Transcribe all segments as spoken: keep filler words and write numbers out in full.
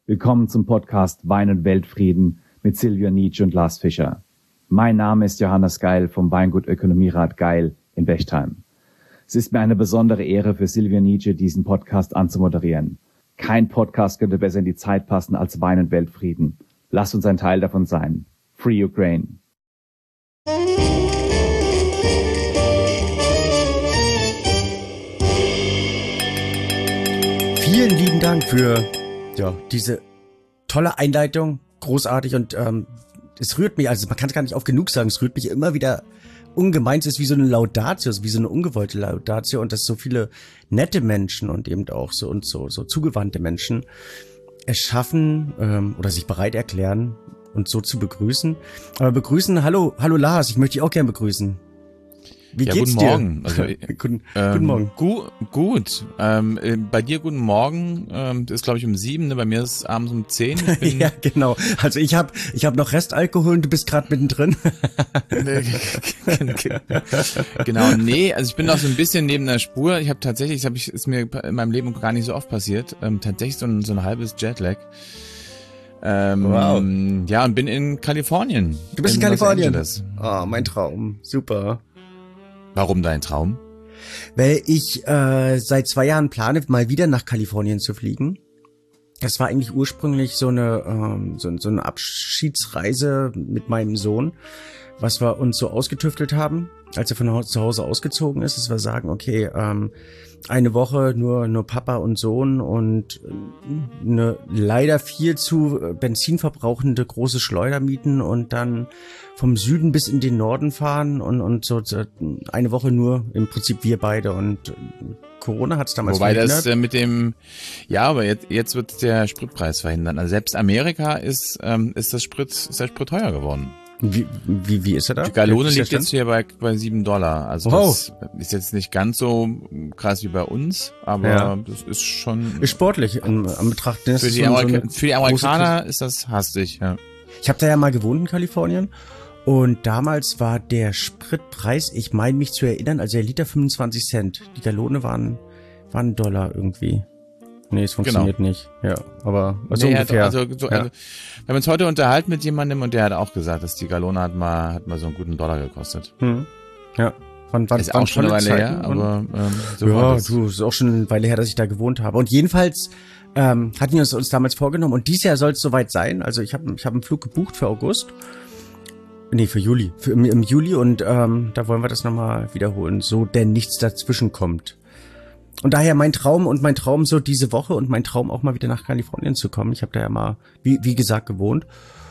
Willkommen zum Podcast Wein und Weltfrieden mit Silvia Nitsch und Lars Fischer. Mein Name ist Johannes Geil vom Weingut Ökonomierat Geil in Bechtheim. Es ist mir eine besondere Ehre für Silvia Nitsch, diesen Podcast anzumoderieren. Kein Podcast könnte besser in die Zeit passen als Wein und Weltfrieden. Lasst uns ein Teil davon sein. Free Ukraine! Vielen lieben Dank für ja, diese tolle Einleitung, großartig, und ähm, es rührt mich, also man kann es gar nicht oft genug sagen, es rührt mich immer wieder ungemein. Es ist wie so eine Laudatio, wie so eine ungewollte Laudatio, und dass so viele nette Menschen und eben auch so und so so zugewandte Menschen es schaffen ähm, oder sich bereit erklären, uns so zu begrüßen. Aber begrüßen, hallo, hallo Lars, ich möchte dich auch gern begrüßen. Wie ja, geht's guten dir? Morgen. Also, guten, ähm, guten Morgen. Gu gut. Ähm, bei dir guten Morgen. Ähm, das ist, glaube ich, um sieben. Ne? Bei mir ist es abends um zehn. Ich bin ja, genau. Also ich habe ich hab noch Restalkohol und du bist gerade mittendrin. Genau, nee. Also ich bin noch so ein bisschen neben der Spur. Ich habe tatsächlich, das hab ich, ist mir in meinem Leben gar nicht so oft passiert, ähm, tatsächlich so ein, so ein halbes Jetlag. Ähm, wow. Ja, und bin in Kalifornien. Du bist in, in Kalifornien? Oh, mein Traum. Super. Warum dein Traum? Weil ich äh, seit zwei Jahren plane, mal wieder nach Kalifornien zu fliegen. Das war eigentlich ursprünglich so eine ähm, so, so eine Abschiedsreise mit meinem Sohn, was wir uns so ausgetüftelt haben, als er von zu Hause ausgezogen ist. Dass wir sagen, okay, ähm, eine Woche nur nur Papa und Sohn und eine leider viel zu benzinverbrauchende große Schleuder mieten und dann vom Süden bis in den Norden fahren und und so eine Woche nur im Prinzip wir beide, und Corona hat es damals Wobei verhindert. das äh, mit dem, ja, aber jetzt jetzt wird der Spritpreis verhindert. Also selbst Amerika ist ähm, ist das Sprit ist der Sprit teuer geworden. Wie, wie, wie ist er da? Die Gallone liegt jetzt hier bei, bei sieben Dollar. Also wow. Das ist jetzt nicht ganz so krass wie bei uns, aber ja. Das ist schon... Ist sportlich in, an Betracht. Für die, so Amerika so für die Amerikaner ist das hastig, ja. Ich habe da ja mal gewohnt in Kalifornien, und damals war der Spritpreis, ich meine mich zu erinnern, also der Liter fünfundzwanzig Cent. Die Gallone waren, waren ein Dollar irgendwie. Nee, es funktioniert genau. nicht. Ja, aber also nee, ungefähr. Also, so, ja. also, wir haben uns heute unterhalten mit jemandem, und der hat auch gesagt, dass die Gallone hat mal hat mal so einen guten Dollar gekostet. Hm. Ja. Wann, wann, ist auch schon eine Weile her, aber ähm, so ja, war das. du, ist auch schon eine Weile her, dass ich da gewohnt habe. Und jedenfalls ähm, hatten wir uns, uns damals vorgenommen, und dieses Jahr soll es soweit sein. Also ich habe ich hab einen Flug gebucht für August. Nee, für Juli. Für, im, im Juli, und ähm, da wollen wir das nochmal wiederholen, so denn nichts dazwischen kommt. Und daher mein Traum und mein Traum so diese Woche und mein Traum auch mal wieder nach Kalifornien zu kommen. Ich habe da ja mal, wie, wie gesagt, gewohnt.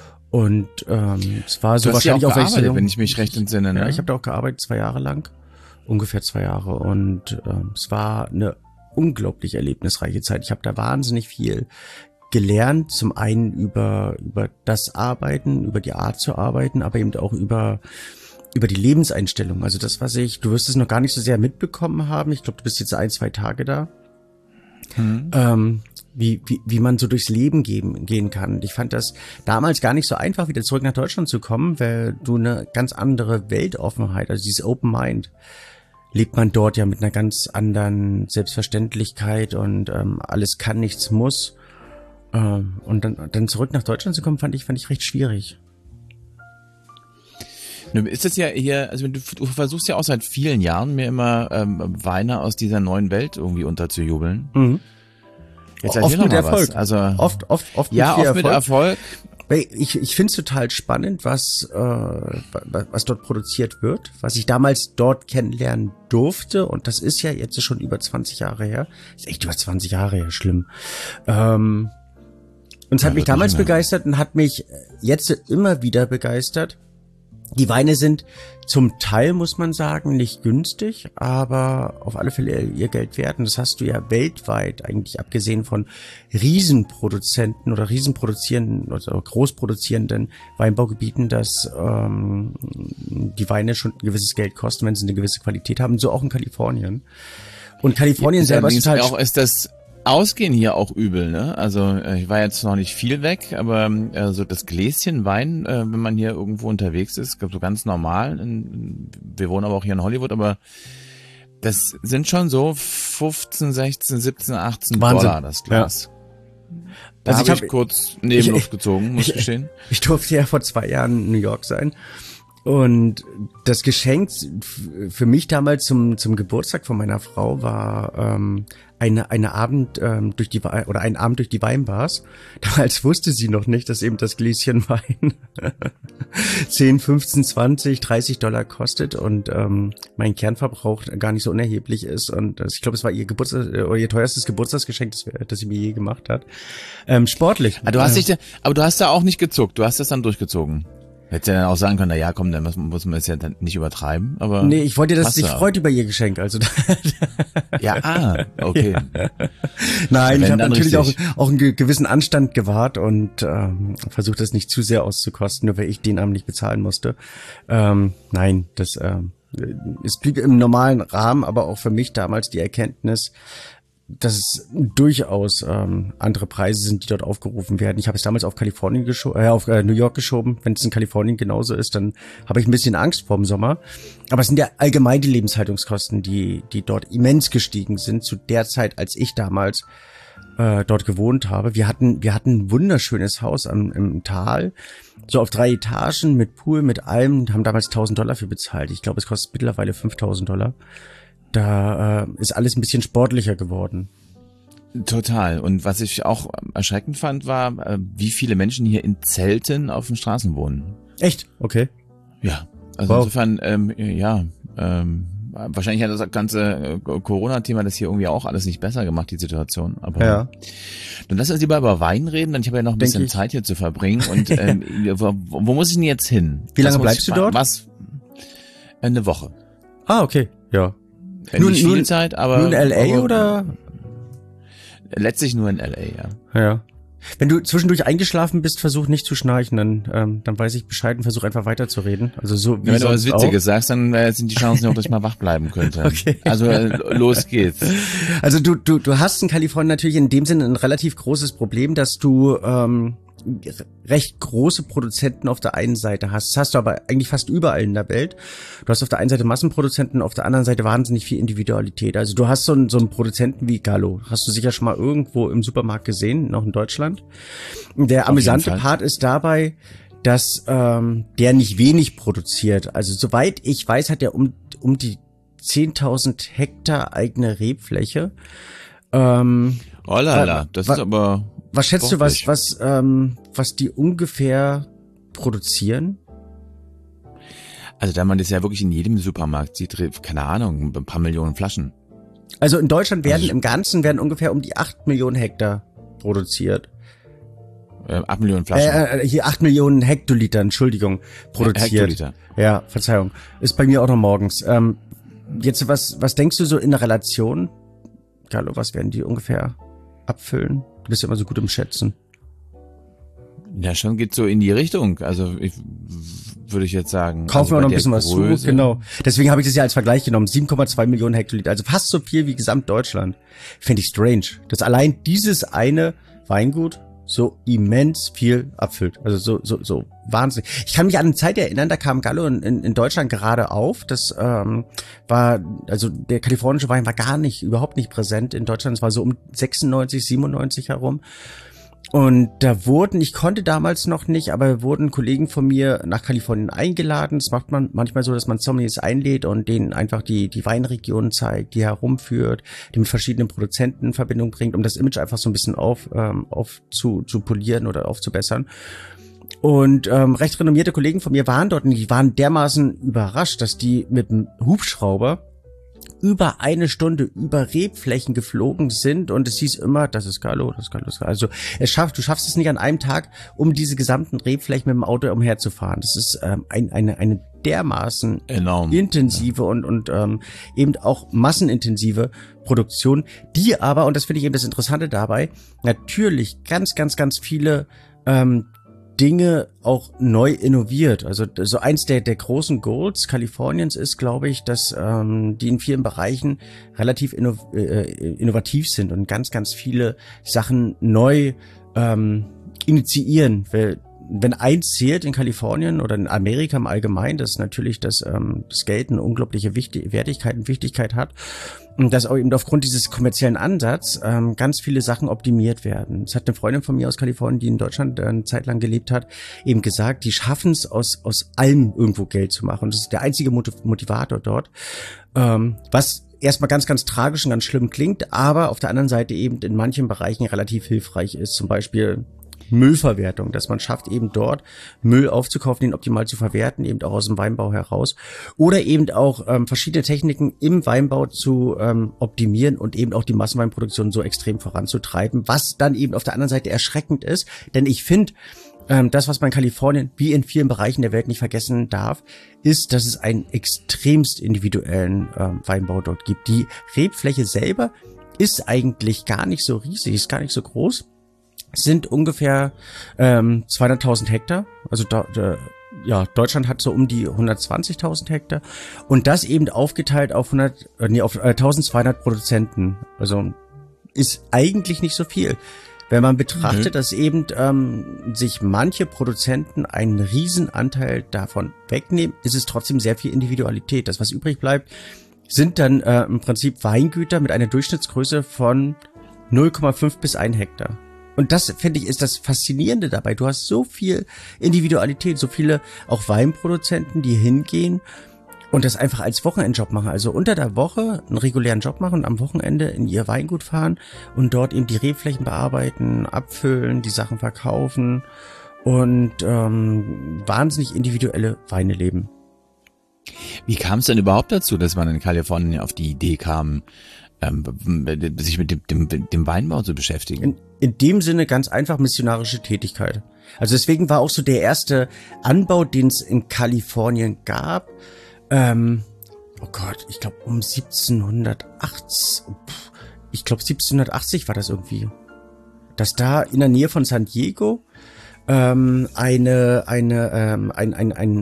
Und ähm, es war so du hast wahrscheinlich ja auch auch, gearbeitet, ich so, wenn ich mich recht entsinne. Ne? Ja, ich habe da auch gearbeitet, zwei Jahre lang. Ungefähr zwei Jahre. Und ähm, es war eine unglaublich erlebnisreiche Zeit. Ich habe da wahnsinnig viel gelernt. Zum einen über über das Arbeiten, über die Art zu arbeiten, aber eben auch über über die Lebenseinstellung. Also das, was ich, du wirst es noch gar nicht so sehr mitbekommen haben. Ich glaube, du bist jetzt ein, zwei Tage da. Hm. Ähm, wie, wie, wie man so durchs Leben gehen, gehen kann. Ich fand das damals gar nicht so einfach, wieder zurück nach Deutschland zu kommen, weil du eine ganz andere Weltoffenheit, also dieses Open Mind, lebt man dort ja mit einer ganz anderen Selbstverständlichkeit, und ähm, alles kann, nichts muss. Ähm, und dann, dann zurück nach Deutschland zu kommen, fand ich, fand ich recht schwierig. Ist das ja hier, also du, du versuchst ja auch seit vielen Jahren mir immer ähm, Weine aus dieser neuen Welt irgendwie unterzujubeln. Mhm. Jetzt oft mit Erfolg. Was. Also oft, oft, oft ja, mit oft mit Erfolg. Erfolg. Ich, ich finde es total spannend, was, äh, was dort produziert wird, was ich damals dort kennenlernen durfte. Und das ist ja jetzt schon über zwanzig Jahre her. Ist echt über zwanzig Jahre her, schlimm. Ähm, und es hat ja, mich damals begeistert und hat mich jetzt immer wieder begeistert. Die Weine sind zum Teil, muss man sagen, nicht günstig, aber auf alle Fälle ihr Geld wert. Und das hast du ja weltweit, eigentlich abgesehen von Riesenproduzenten oder Riesenproduzierenden oder großproduzierenden Weinbaugebieten, dass ähm, die Weine schon ein gewisses Geld kosten, wenn sie eine gewisse Qualität haben. So auch in Kalifornien. Und Kalifornien ja, selber ist halt auch ist das Ausgehen hier auch übel, ne? Also ich war jetzt noch nicht viel weg, aber äh, so das Gläschen Wein, äh, wenn man hier irgendwo unterwegs ist, so ganz normal. In, wir wohnen aber auch hier in Hollywood, aber das sind schon so fünfzehn, sechzehn, siebzehn, achtzehn Wahnsinn. Dollar das Glas. Da also habe ich, ich hab, kurz Nebenluft ich, gezogen, muss ich gestehen. Ich durfte ja vor zwei Jahren in New York sein. Und das Geschenk für mich damals zum zum Geburtstag von meiner Frau war ähm, eine eine Abend ähm, durch die Wein, oder ein Abend durch die Weinbars. Damals wusste sie noch nicht, dass eben das Gläschen Wein zehn, fünfzehn, zwanzig, dreißig Dollar kostet und ähm, mein Kernverbrauch gar nicht so unerheblich ist. Und das, ich glaube, es war ihr Geburtstag oder ihr teuerstes Geburtstagsgeschenk, das, das sie mir je gemacht hat. Ähm, sportlich. Aber du hast dich, aber du hast da auch nicht gezuckt. Du hast das dann durchgezogen. Hättest ja dann auch sagen können, na ja, komm, dann muss, muss man es ja dann nicht übertreiben, aber. Nee, ich wollte, dass sie sich freut über ihr Geschenk, also. Ja, ah, okay. Ja. Nein, ich habe natürlich auch, richtig. auch einen gewissen Anstand gewahrt und ähm, versucht, das nicht zu sehr auszukosten, nur weil ich den Abend nicht bezahlen musste. Ähm, nein, das ähm, es blieb im normalen Rahmen, aber auch für mich damals die Erkenntnis, dass es durchaus ähm, andere Preise sind, die dort aufgerufen werden. Ich habe es damals auf Kalifornien geschoben, äh, auf äh, New York geschoben. Wenn es in Kalifornien genauso ist, dann habe ich ein bisschen Angst vorm Sommer. Aber es sind ja allgemein die Lebenshaltungskosten, die die dort immens gestiegen sind zu der Zeit, als ich damals äh, dort gewohnt habe. Wir hatten wir hatten ein wunderschönes Haus am, im Tal, so auf drei Etagen mit Pool, mit allem. Haben damals tausend Dollar für bezahlt. Ich glaube, es kostet mittlerweile fünftausend Dollar. Da äh, ist alles ein bisschen sportlicher geworden. Total. Und was ich auch erschreckend fand, war, äh, wie viele Menschen hier in Zelten auf den Straßen wohnen. Echt? Okay. Ja. Also Wow. insofern, ähm, ja, ähm, wahrscheinlich hat das ganze äh, Corona-Thema das hier irgendwie auch alles nicht besser gemacht, die Situation. Aber Ja. dann lass uns lieber über Wein reden, denn ich habe ja noch ein Denk bisschen ich. Zeit hier zu verbringen. Und ähm, wo, wo muss ich denn jetzt hin? Wie lange Was muss bleibst ich, du dort? Was? Eine Woche. Ah, okay. Ja. Äh, Nun- nicht viel nun- Zeit, aber... Nur in L A aber, oder? Letztlich nur in L A, ja. Ja. Wenn du zwischendurch eingeschlafen bist, versuch nicht zu schnarchen, dann ähm, dann weiß ich Bescheid und versuch einfach weiterzureden. Also so wie Wenn du was sonst Witziges auch. sagst, dann äh, sind die Chancen auch, dass ich mal wach bleiben könnte. Okay. Also äh, los geht's. Also du du du hast in Kalifornien natürlich in dem Sinne ein relativ großes Problem, dass du ähm, recht große Produzenten auf der einen Seite hast. Das hast du aber eigentlich fast überall in der Welt. Du hast auf der einen Seite Massenproduzenten, auf der anderen Seite wahnsinnig viel Individualität. Also du hast so einen, so einen Produzenten wie Gallo. Hast du sicher schon mal irgendwo im Supermarkt gesehen, noch in Deutschland. Der Auf amüsante jeden Fall. Part ist dabei, dass ähm, der nicht wenig produziert. Also soweit ich weiß, hat er um, um die zehntausend Hektar eigene Rebfläche. Ähm, Oh la la, das wa- ist aber... was schätzt du, was, sportlich. was, ähm, was die ungefähr produzieren? Also da man das ja wirklich in jedem Supermarkt sieht, keine Ahnung, ein paar Millionen Flaschen. Also in Deutschland werden Also- im Ganzen werden ungefähr um die acht Millionen Hektar produziert. Äh, acht Millionen Flaschen. Äh, äh, hier acht Millionen Hektoliter, Entschuldigung, produziert. Hektoliter. Ja, Verzeihung. Ist bei mir auch noch morgens. Ähm, jetzt, was, was denkst du so in der Relation? Carlo, was werden die ungefähr abfüllen? Du bist ja immer so gut im Schätzen. Ja, schon geht so in die Richtung. Also ich würde ich jetzt sagen. Kaufen also wir bei noch ein der bisschen was zu, Größe- genau. Deswegen habe ich das ja als Vergleich genommen. sieben Komma zwei Millionen Hektoliter, also fast so viel wie Gesamtdeutschland. Fände ich strange, dass allein dieses eine Weingut so immens viel abfüllt. Also so so so wahnsinnig. Ich kann mich an eine Zeit erinnern, da kam Gallo in, in, in Deutschland gerade auf. Das ähm, war, also der kalifornische Wein war gar nicht, überhaupt nicht präsent in Deutschland. Es war so um sechsundneunzig, siebenundneunzig herum. Und da wurden, ich konnte damals noch nicht, aber wurden Kollegen von mir nach Kalifornien eingeladen. Das macht man manchmal so, dass man Sommeliers einlädt und denen einfach die die Weinregionen zeigt, die herumführt, die mit verschiedenen Produzenten in Verbindung bringt, um das Image einfach so ein bisschen auf, ähm, auf zu, zu polieren oder aufzubessern. Und ähm, recht renommierte Kollegen von mir waren dort und die waren dermaßen überrascht, dass die mit dem Hubschrauber über eine Stunde über Rebflächen geflogen sind und es hieß immer, das ist Gallo, das ist Gallo, das ist Gallo. Also es schafft, du schaffst es nicht an einem Tag, um diese gesamten Rebflächen mit dem Auto umherzufahren. Das ist ähm, ein, eine, eine dermaßen Enorm. intensive und, und ähm, eben auch massenintensive Produktion, die aber, und das finde ich eben das Interessante dabei, natürlich ganz, ganz, ganz viele ähm, Dinge auch neu innoviert. Also so eins der der großen Goals Kaliforniens ist, glaube ich, dass ähm, die in vielen Bereichen relativ inno, äh, innovativ sind und ganz, ganz viele Sachen neu ähm, initiieren. Weil wenn eins zählt in Kalifornien oder in Amerika im Allgemeinen, dass natürlich das, ähm, das Geld eine unglaubliche Wichtig- Wertigkeit und Wichtigkeit hat. Und dass auch eben aufgrund dieses kommerziellen Ansatz ähm, ganz viele Sachen optimiert werden. Das hat eine Freundin von mir aus Kalifornien, die in Deutschland äh, eine Zeit lang gelebt hat, eben gesagt, die schaffen es aus aus allem irgendwo Geld zu machen. Und das ist der einzige Motiv- Motivator dort. Ähm, was erstmal ganz, ganz tragisch und ganz schlimm klingt, aber auf der anderen Seite eben in manchen Bereichen relativ hilfreich ist. Zum Beispiel Müllverwertung, dass man schafft, eben dort Müll aufzukaufen, den optimal zu verwerten, eben auch aus dem Weinbau heraus. Oder eben auch ähm, verschiedene Techniken im Weinbau zu ähm, optimieren und eben auch die Massenweinproduktion so extrem voranzutreiben, was dann eben auf der anderen Seite erschreckend ist. Denn ich finde, ähm, das, was man in Kalifornien wie in vielen Bereichen der Welt nicht vergessen darf, ist, dass es einen extremst individuellen ähm, Weinbau dort gibt. Die Rebfläche selber ist eigentlich gar nicht so riesig, ist gar nicht so groß. Es sind ungefähr ähm, zweihunderttausend Hektar. Also da, da, ja, Deutschland hat so um die hundertzwanzigtausend Hektar. Und das eben aufgeteilt auf hundert, äh, nee, auf äh, eintausendzweihundert Produzenten. Also ist eigentlich nicht so viel. Wenn man betrachtet, mhm. dass eben ähm, sich manche Produzenten einen riesen Anteil davon wegnehmen, ist es trotzdem sehr viel Individualität. Das, was übrig bleibt, sind dann äh, im Prinzip Weingüter mit einer Durchschnittsgröße von null Komma fünf bis ein Hektar. Und das, finde ich, ist das Faszinierende dabei. Du hast so viel Individualität, so viele auch Weinproduzenten, die hingehen und das einfach als Wochenendjob machen. Also unter der Woche einen regulären Job machen und am Wochenende in ihr Weingut fahren und dort eben die Rebflächen bearbeiten, abfüllen, die Sachen verkaufen und ähm, wahnsinnig individuelle Weine leben. Wie kam es denn überhaupt dazu, dass man in Kalifornien auf die Idee kam, ähm, sich mit dem, dem, dem Weinbau zu beschäftigen? In, in dem Sinne ganz einfach missionarische Tätigkeit. Also deswegen war auch so der erste Anbau, den es in Kalifornien gab, ähm, oh Gott, ich glaube um siebzehnhundertachtzig, ich glaube siebzehnhundertachtzig war das irgendwie, dass da in der Nähe von San Diego ähm, eine eine ähm, ein ein ein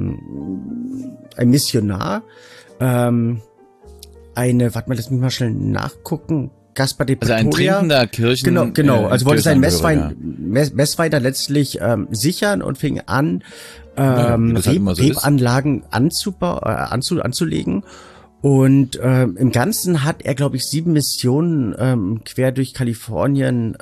ähm, ein Missionar ähm, eine, warte mal, lass mich mal schnell nachgucken. Gaspar de Pretoria. Also ein trinkender Kirchen... Genau, genau. Also äh, wollte seinen Messwein, Mess, Messwein da letztlich ähm, sichern und fing an, ähm, ja, Reb, so Rebanlagen anzubau, äh, anzu, anzulegen. Und ähm, im Ganzen hat er, glaube ich, sieben Missionen ähm, quer durch Kalifornien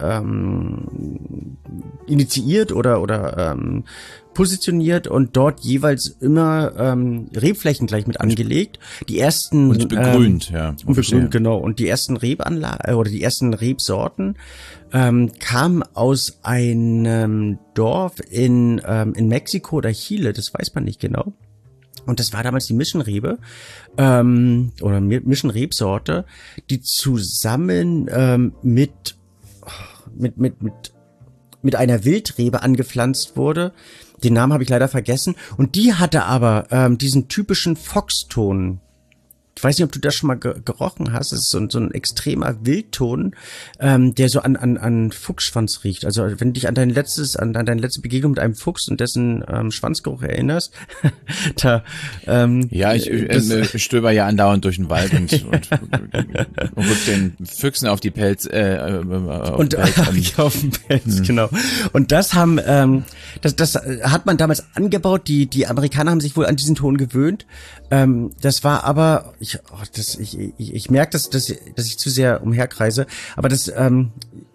ähm, initiiert oder oder ähm, positioniert und dort jeweils immer ähm, Rebflächen gleich mit angelegt. Die ersten und begrünt, ähm, ja. Und begrünt, genau. Und die ersten Rebanlagen oder die ersten Rebsorten ähm, kamen aus einem Dorf in ähm, in Mexiko oder Chile, das weiß man nicht genau. Und das war damals die Mischenrebe ähm, oder Mischenrebsorte, die zusammen ähm, mit mit mit mit mit einer Wildrebe angepflanzt wurde. Den Namen habe ich leider vergessen. Und die hatte aber ähm, diesen typischen Foxton. Ich weiß nicht, ob du das schon mal ge- gerochen hast. Es ist so, so ein extremer Wildton, ähm, der so an, an, an Fuchsschwanz riecht. Also wenn du dich an dein letztes, an, an deine letzte Begegnung mit einem Fuchs und dessen ähm, Schwanzgeruch erinnerst, da ähm, ja, ich, ich, ich stöber ja andauernd durch den Wald und, und, und rück den Füchsen auf die Pelz äh, auf und Pelz, ähm, auf den Pelz, hm. genau. Und das haben, ähm, das, das hat man damals angebaut. Die die Amerikaner haben sich wohl an diesen Ton gewöhnt. Ähm, das war aber Ich, oh, das, ich, ich, ich merke, dass, dass, dass ich zu sehr umherkreise, aber das, ähm,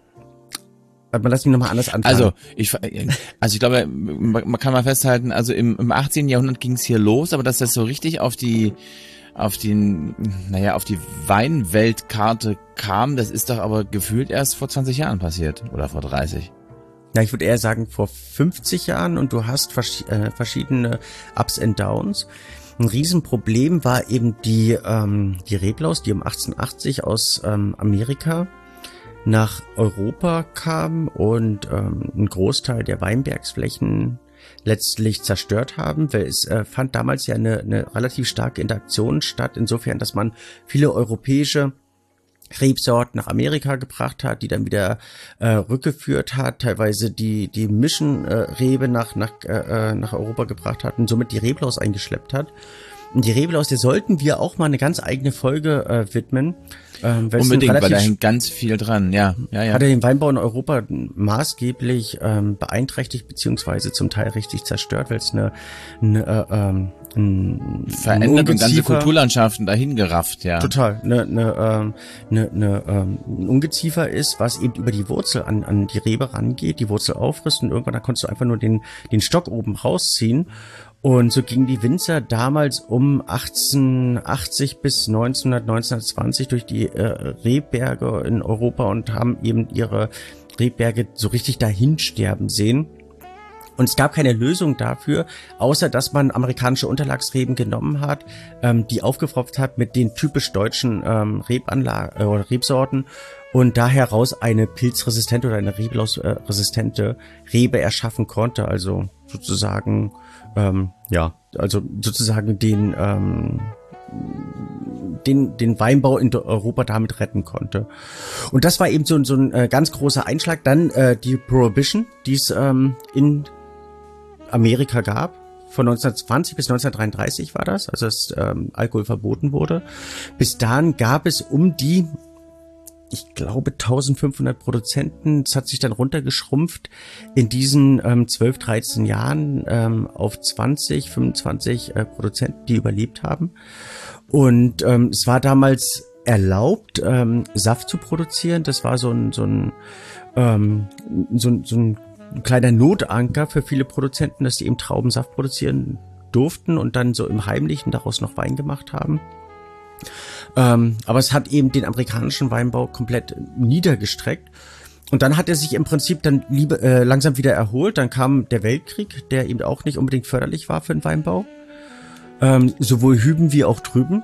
man lass mich nochmal anders anfangen. Also ich, also ich glaube, man kann mal festhalten, also im, im achtzehnten Jahrhundert ging es hier los, aber dass das so richtig auf die, auf den, naja, auf die Weinweltkarte kam, das ist doch aber gefühlt erst vor zwanzig Jahren passiert oder vor dreißig. Ja, ich würde eher sagen vor fünfzig Jahren und du hast vers- äh, verschiedene Ups and Downs. Ein Riesenproblem war eben die ähm, die Reblaus, die um achtzehnhundertachtzig aus ähm, Amerika nach Europa kam und ähm, einen Großteil der Weinbergsflächen letztlich zerstört haben, weil es äh, fand damals ja eine, eine relativ starke Interaktion statt, insofern, dass man viele europäische Rebsorten nach Amerika gebracht hat, die dann wieder äh, rückgeführt hat, teilweise die die Mischenrebe äh, nach nach äh, nach Europa gebracht hat und somit die Reblaus eingeschleppt hat. Und die Reblaus, der sollten wir auch mal eine ganz eigene Folge äh, widmen. Ähm, Unbedingt, weil da hängt ganz viel dran, ja. ja, ja. Hat er den Weinbau in Europa maßgeblich ähm, beeinträchtigt, beziehungsweise zum Teil richtig zerstört, weil es eine, eine äh, ähm, ein, verändert und ganze Kulturlandschaften dahin gerafft, ja. Total. Eine, eine, ähm, eine, eine, ähm, ein Ungeziefer ist, was eben über die Wurzel an, an die Rebe rangeht, die Wurzel auffrisst und irgendwann da konntest du einfach nur den, den Stock oben rausziehen. Und so gingen die Winzer damals um achtzehnhundertachtzig bis neunzehnhundert, neunzehnhundertzwanzig durch die äh, Rebberge in Europa und haben eben ihre Rebberge so richtig dahin sterben sehen. Und es gab keine Lösung dafür, außer dass man amerikanische Unterlagsreben genommen hat, ähm, die aufgepfropft hat mit den typisch deutschen ähm, Rebanlagen oder äh, Rebsorten und da heraus eine pilzresistente oder eine reblausresistente Rebe erschaffen konnte. Also sozusagen, ähm, ja, also sozusagen den ähm, den den Weinbau in Europa damit retten konnte. Und das war eben so, so ein äh, ganz großer Einschlag. Dann äh, die Prohibition, die es ähm, in Amerika gab. Von neunzehnhundertzwanzig bis neunzehnhundertdreiunddreißig war das, also dass ähm, Alkohol verboten wurde. Bis dahin gab es um die, ich glaube, eintausendfünfhundert Produzenten. Es hat sich dann runtergeschrumpft in diesen ähm, zwölf, dreizehn Jahren ähm, auf zwanzig, fünfundzwanzig äh, Produzenten, die überlebt haben. Und ähm, es war damals erlaubt, ähm, Saft zu produzieren. Das war so ein so ein ähm, so ein, so ein ein kleiner Notanker für viele Produzenten, dass die eben Traubensaft produzieren durften und dann so im Heimlichen daraus noch Wein gemacht haben. Ähm, aber es hat eben den amerikanischen Weinbau komplett niedergestreckt. Und dann hat er sich im Prinzip dann liebe, äh, langsam wieder erholt. Dann kam der Weltkrieg, der eben auch nicht unbedingt förderlich war für den Weinbau. Ähm, sowohl hüben wie auch drüben.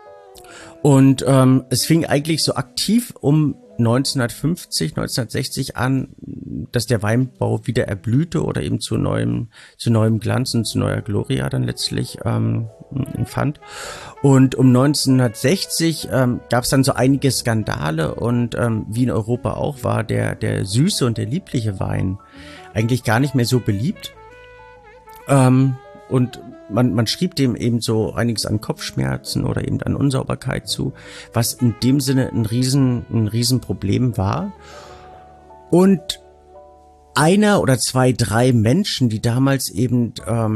Und ähm, es fing eigentlich so aktiv um neunzehnhundertfünfzig, neunzehnhundertsechzig an, dass der Weinbau wieder erblühte oder eben zu neuem, zu neuem Glanz und zu neuer Gloria dann letztlich ähm, fand. Und um neunzehnhundertsechzig ähm, gab es dann so einige Skandale und ähm, wie in Europa auch war der der süße und der liebliche Wein eigentlich gar nicht mehr so beliebt. Ähm, und man man schrieb dem eben so einiges an Kopfschmerzen oder eben an Unsauberkeit zu, was in dem Sinne ein riesen ein Riesenproblem war. Und einer oder zwei, drei Menschen, die damals eben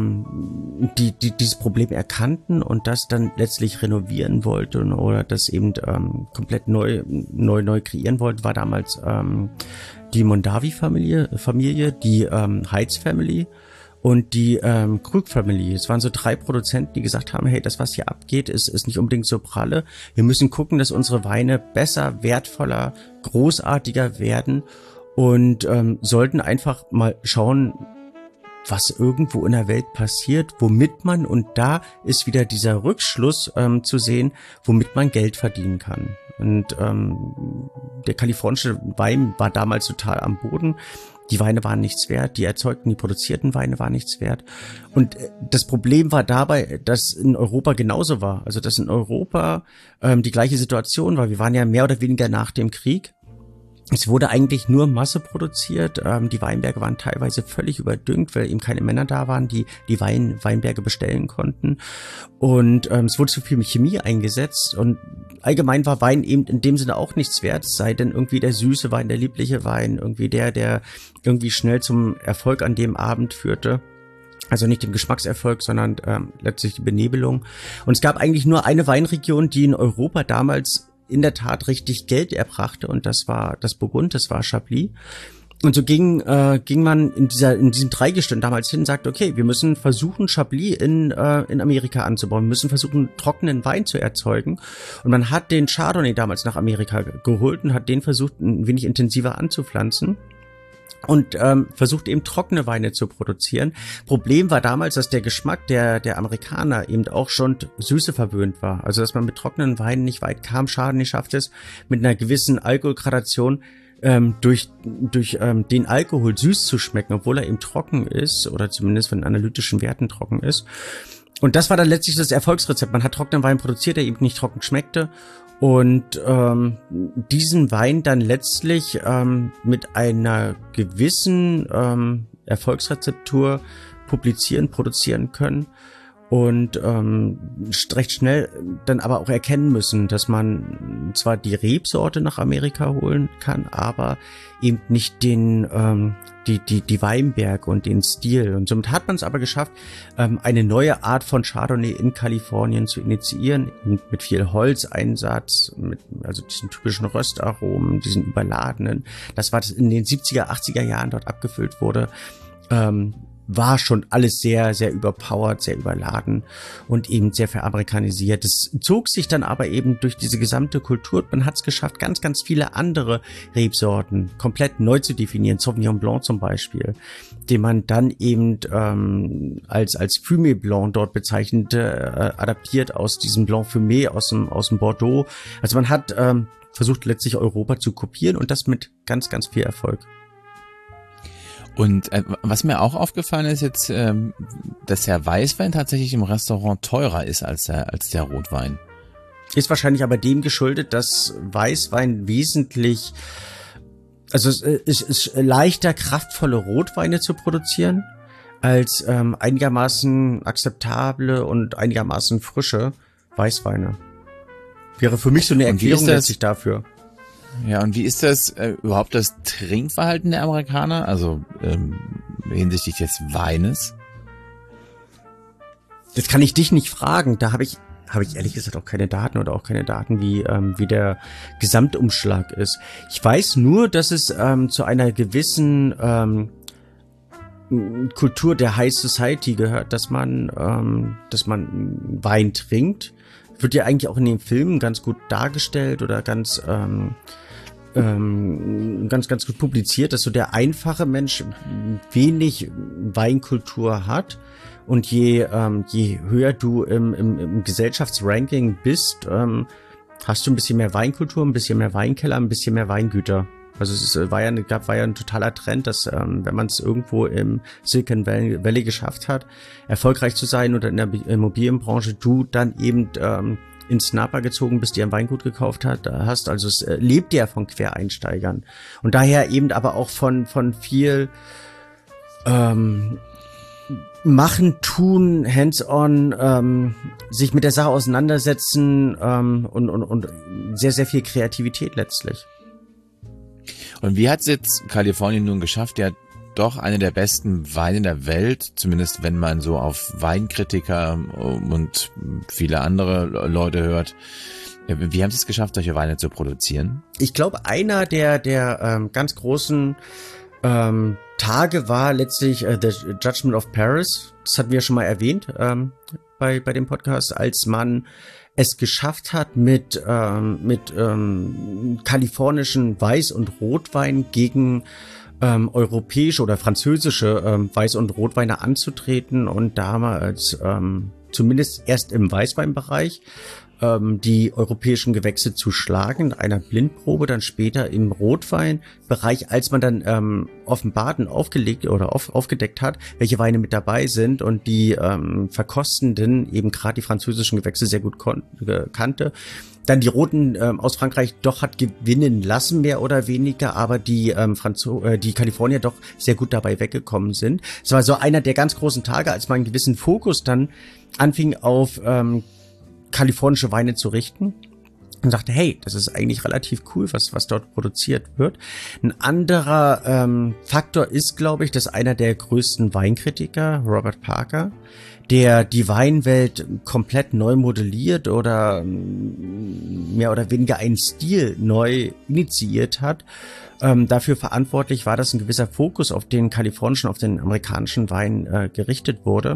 ähm, die, die dieses Problem erkannten und das dann letztlich renovieren wollten oder das eben ähm, komplett neu neu neu kreieren wollten, war damals ähm, die Mondavi-Familie, Familie, die ähm, Heitz Family und die ähm, Krug Family. Es waren so drei Produzenten, die gesagt haben, hey, das, was hier abgeht, ist, ist nicht unbedingt so pralle. Wir müssen gucken, dass unsere Weine besser, wertvoller, großartiger werden und ähm, sollten einfach mal schauen, was irgendwo in der Welt passiert, womit man, und da ist wieder dieser Rückschluss ähm, zu sehen, womit man Geld verdienen kann. Und ähm, der kalifornische Wein war damals total am Boden. Die Weine waren nichts wert, die erzeugten, die produzierten Weine waren nichts wert. Und das Problem war dabei, dass in Europa genauso war. Also dass in Europa ähm, die gleiche Situation war. Wir waren ja mehr oder weniger nach dem Krieg. Es wurde eigentlich nur Masse produziert. Ähm, die Weinberge waren teilweise völlig überdüngt, weil eben keine Männer da waren, die die Wein, Weinberge bestellen konnten. Und ähm, es wurde zu viel Chemie eingesetzt. Und allgemein war Wein eben in dem Sinne auch nichts wert, es sei denn irgendwie der süße Wein, der liebliche Wein, irgendwie der, der irgendwie schnell zum Erfolg an dem Abend führte. Also nicht dem Geschmackserfolg, sondern ähm, letztlich die Benebelung. Und es gab eigentlich nur eine Weinregion, die in Europa damals in der Tat richtig Geld erbrachte, und das war das Burgund, das war Chablis. Und so ging äh, ging man in dieser in diesem Dreigestirn damals hin und sagte, okay, wir müssen versuchen, Chablis in äh, in Amerika anzubauen, wir müssen versuchen, trockenen Wein zu erzeugen. Und man hat den Chardonnay damals nach Amerika geholt und hat den versucht, ein wenig intensiver anzupflanzen. Und ähm, versucht eben trockene Weine zu produzieren. Problem war damals, dass der Geschmack der der Amerikaner eben auch schon Süße verwöhnt war. Also dass man mit trockenen Weinen nicht weit kam. Chardonnay schafft es mit einer gewissen Alkoholgradation ähm, durch durch ähm, den Alkohol süß zu schmecken, obwohl er eben trocken ist oder zumindest von analytischen Werten trocken ist. Und das war dann letztlich das Erfolgsrezept. Man hat trockenen Wein produziert, der eben nicht trocken schmeckte. Und ähm, diesen Wein dann letztlich ähm, mit einer gewissen ähm, Erfolgsrezeptur publizieren, produzieren können. und ähm, recht schnell dann aber auch erkennen müssen, dass man zwar die Rebsorte nach Amerika holen kann, aber eben nicht den ähm, die die die Weinberge und den Stil. Und somit hat man es aber geschafft, ähm, eine neue Art von Chardonnay in Kalifornien zu initiieren, mit viel Holzeinsatz, mit also diesen typischen Röstaromen, diesen überladenen. Das war das in den siebziger, achtziger Jahren dort abgefüllt wurde. Ähm, war schon alles sehr, sehr überpowered, sehr überladen und eben sehr veramerikanisiert. Das zog sich dann aber eben durch diese gesamte Kultur. Man hat es geschafft, ganz, ganz viele andere Rebsorten komplett neu zu definieren. Sauvignon Blanc zum Beispiel, den man dann eben ähm, als als Fumé Blanc dort bezeichnete, äh, adaptiert aus diesem Blanc Fumé aus dem, aus dem Bordeaux. Also man hat ähm, versucht letztlich Europa zu kopieren und das mit ganz, ganz viel Erfolg. Und äh, was mir auch aufgefallen ist jetzt, ähm, dass der Weißwein tatsächlich im Restaurant teurer ist als der, als der Rotwein. Ist wahrscheinlich aber dem geschuldet, dass Weißwein wesentlich, also es ist, ist leichter, kraftvolle Rotweine zu produzieren, als ähm, einigermaßen akzeptable und einigermaßen frische Weißweine. Wäre für mich so eine Erklärung letztlich dafür. Ja, und wie ist das äh, überhaupt das Trinkverhalten der Amerikaner? Also ähm, hinsichtlich des Weines? Das kann ich dich nicht fragen. Da habe ich habe ich ehrlich gesagt auch keine Daten oder auch keine Daten, wie ähm, wie der Gesamtumschlag ist. Ich weiß nur, dass es ähm, zu einer gewissen ähm, Kultur der High Society gehört, dass man ähm, dass man Wein trinkt. Wird ja eigentlich auch in den Filmen ganz gut dargestellt oder ganz ähm, ähm, ganz ganz gut publiziert, dass so der einfache Mensch wenig Weinkultur hat und je ähm, je höher du im, im, im Gesellschaftsranking bist, ähm, hast du ein bisschen mehr Weinkultur, ein bisschen mehr Weinkeller, ein bisschen mehr Weingüter. Also es ist, war ja gab war ja ein totaler Trend, dass ähm, wenn man es irgendwo im Silicon Valley, Valley geschafft hat, erfolgreich zu sein oder in der Immobilienbranche, du dann eben ähm, ins Napa gezogen bist, die ein Weingut gekauft hat, hast. Also es äh, lebt ja von Quereinsteigern und daher eben aber auch von von viel ähm, Machen, tun, hands-on, ähm, sich mit der Sache auseinandersetzen ähm, und und und sehr sehr viel Kreativität letztlich. Und wie hat es jetzt Kalifornien nun geschafft, ja doch eine der besten Weine der Welt, zumindest wenn man so auf Weinkritiker und viele andere Leute hört. Wie haben sie es geschafft, solche Weine zu produzieren? Ich glaube, einer der der ähm, ganz großen ähm, Tage war letztlich äh, The Judgment of Paris. Das hatten wir schon mal erwähnt ähm, bei bei dem Podcast, als man es geschafft hat, mit ähm, mit ähm, kalifornischen Weiß- und Rotwein gegen ähm, europäische oder französische ähm, Weiß- und Rotweine anzutreten und damals ähm, zumindest erst im Weißweinbereich ähm, die europäischen Gewächse zu schlagen, einer Blindprobe, dann später im Rotweinbereich, als man dann ähm, offenbart und aufgelegt oder auf, aufgedeckt hat, welche Weine mit dabei sind und die ähm, Verkostenden eben gerade die französischen Gewächse sehr gut kon- äh, kannte. Dann die Roten ähm, aus Frankreich doch hat gewinnen lassen, mehr oder weniger, aber die ähm, Franzo- äh, die Kalifornier doch sehr gut dabei weggekommen sind. Es war so einer der ganz großen Tage, als man einen gewissen Fokus dann anfing auf ähm, kalifornische Weine zu richten und sagte, hey, das ist eigentlich relativ cool, was was dort produziert wird. Ein anderer ähm, Faktor ist, glaube ich, dass einer der größten Weinkritiker, Robert Parker, der die Weinwelt komplett neu modelliert oder mehr oder weniger einen Stil neu initiiert hat. Ähm, dafür verantwortlich war, dass ein gewisser Fokus auf den kalifornischen, auf den amerikanischen Wein äh, gerichtet wurde.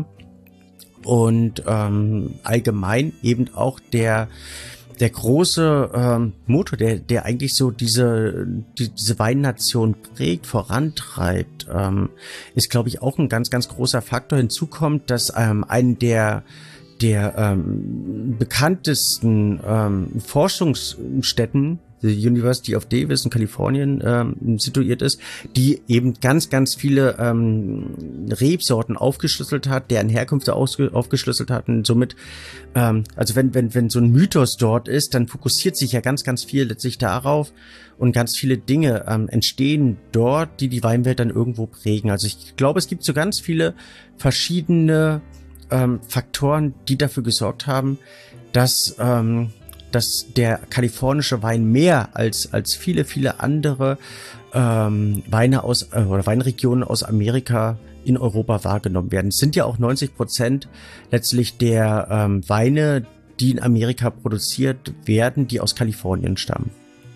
Und ähm, allgemein eben auch der der große ähm, Motor, der der eigentlich so diese die, diese Weinnation prägt, vorantreibt, ähm, ist, glaube ich, auch ein ganz ganz großer Faktor. Hinzu kommt, dass ähm, einen der der ähm, bekanntesten ähm, Forschungsstätten, die University of Davis in Kalifornien ähm, situiert ist, die eben ganz, ganz viele ähm, Rebsorten aufgeschlüsselt hat, deren Herkünfte ausge- aufgeschlüsselt hat und somit, ähm, also wenn wenn wenn so ein Mythos dort ist, dann fokussiert sich ja ganz, ganz viel letztlich darauf und ganz viele Dinge ähm, entstehen dort, die die Weinwelt dann irgendwo prägen. Also ich glaube, es gibt so ganz viele verschiedene ähm, Faktoren, die dafür gesorgt haben, dass, ähm, dass der kalifornische Wein mehr als, als viele, viele andere ähm, Weine aus äh, oder Weinregionen aus Amerika in Europa wahrgenommen werden. Es sind ja auch neunzig Prozent letztlich der ähm, Weine, die in Amerika produziert werden, die aus Kalifornien stammen.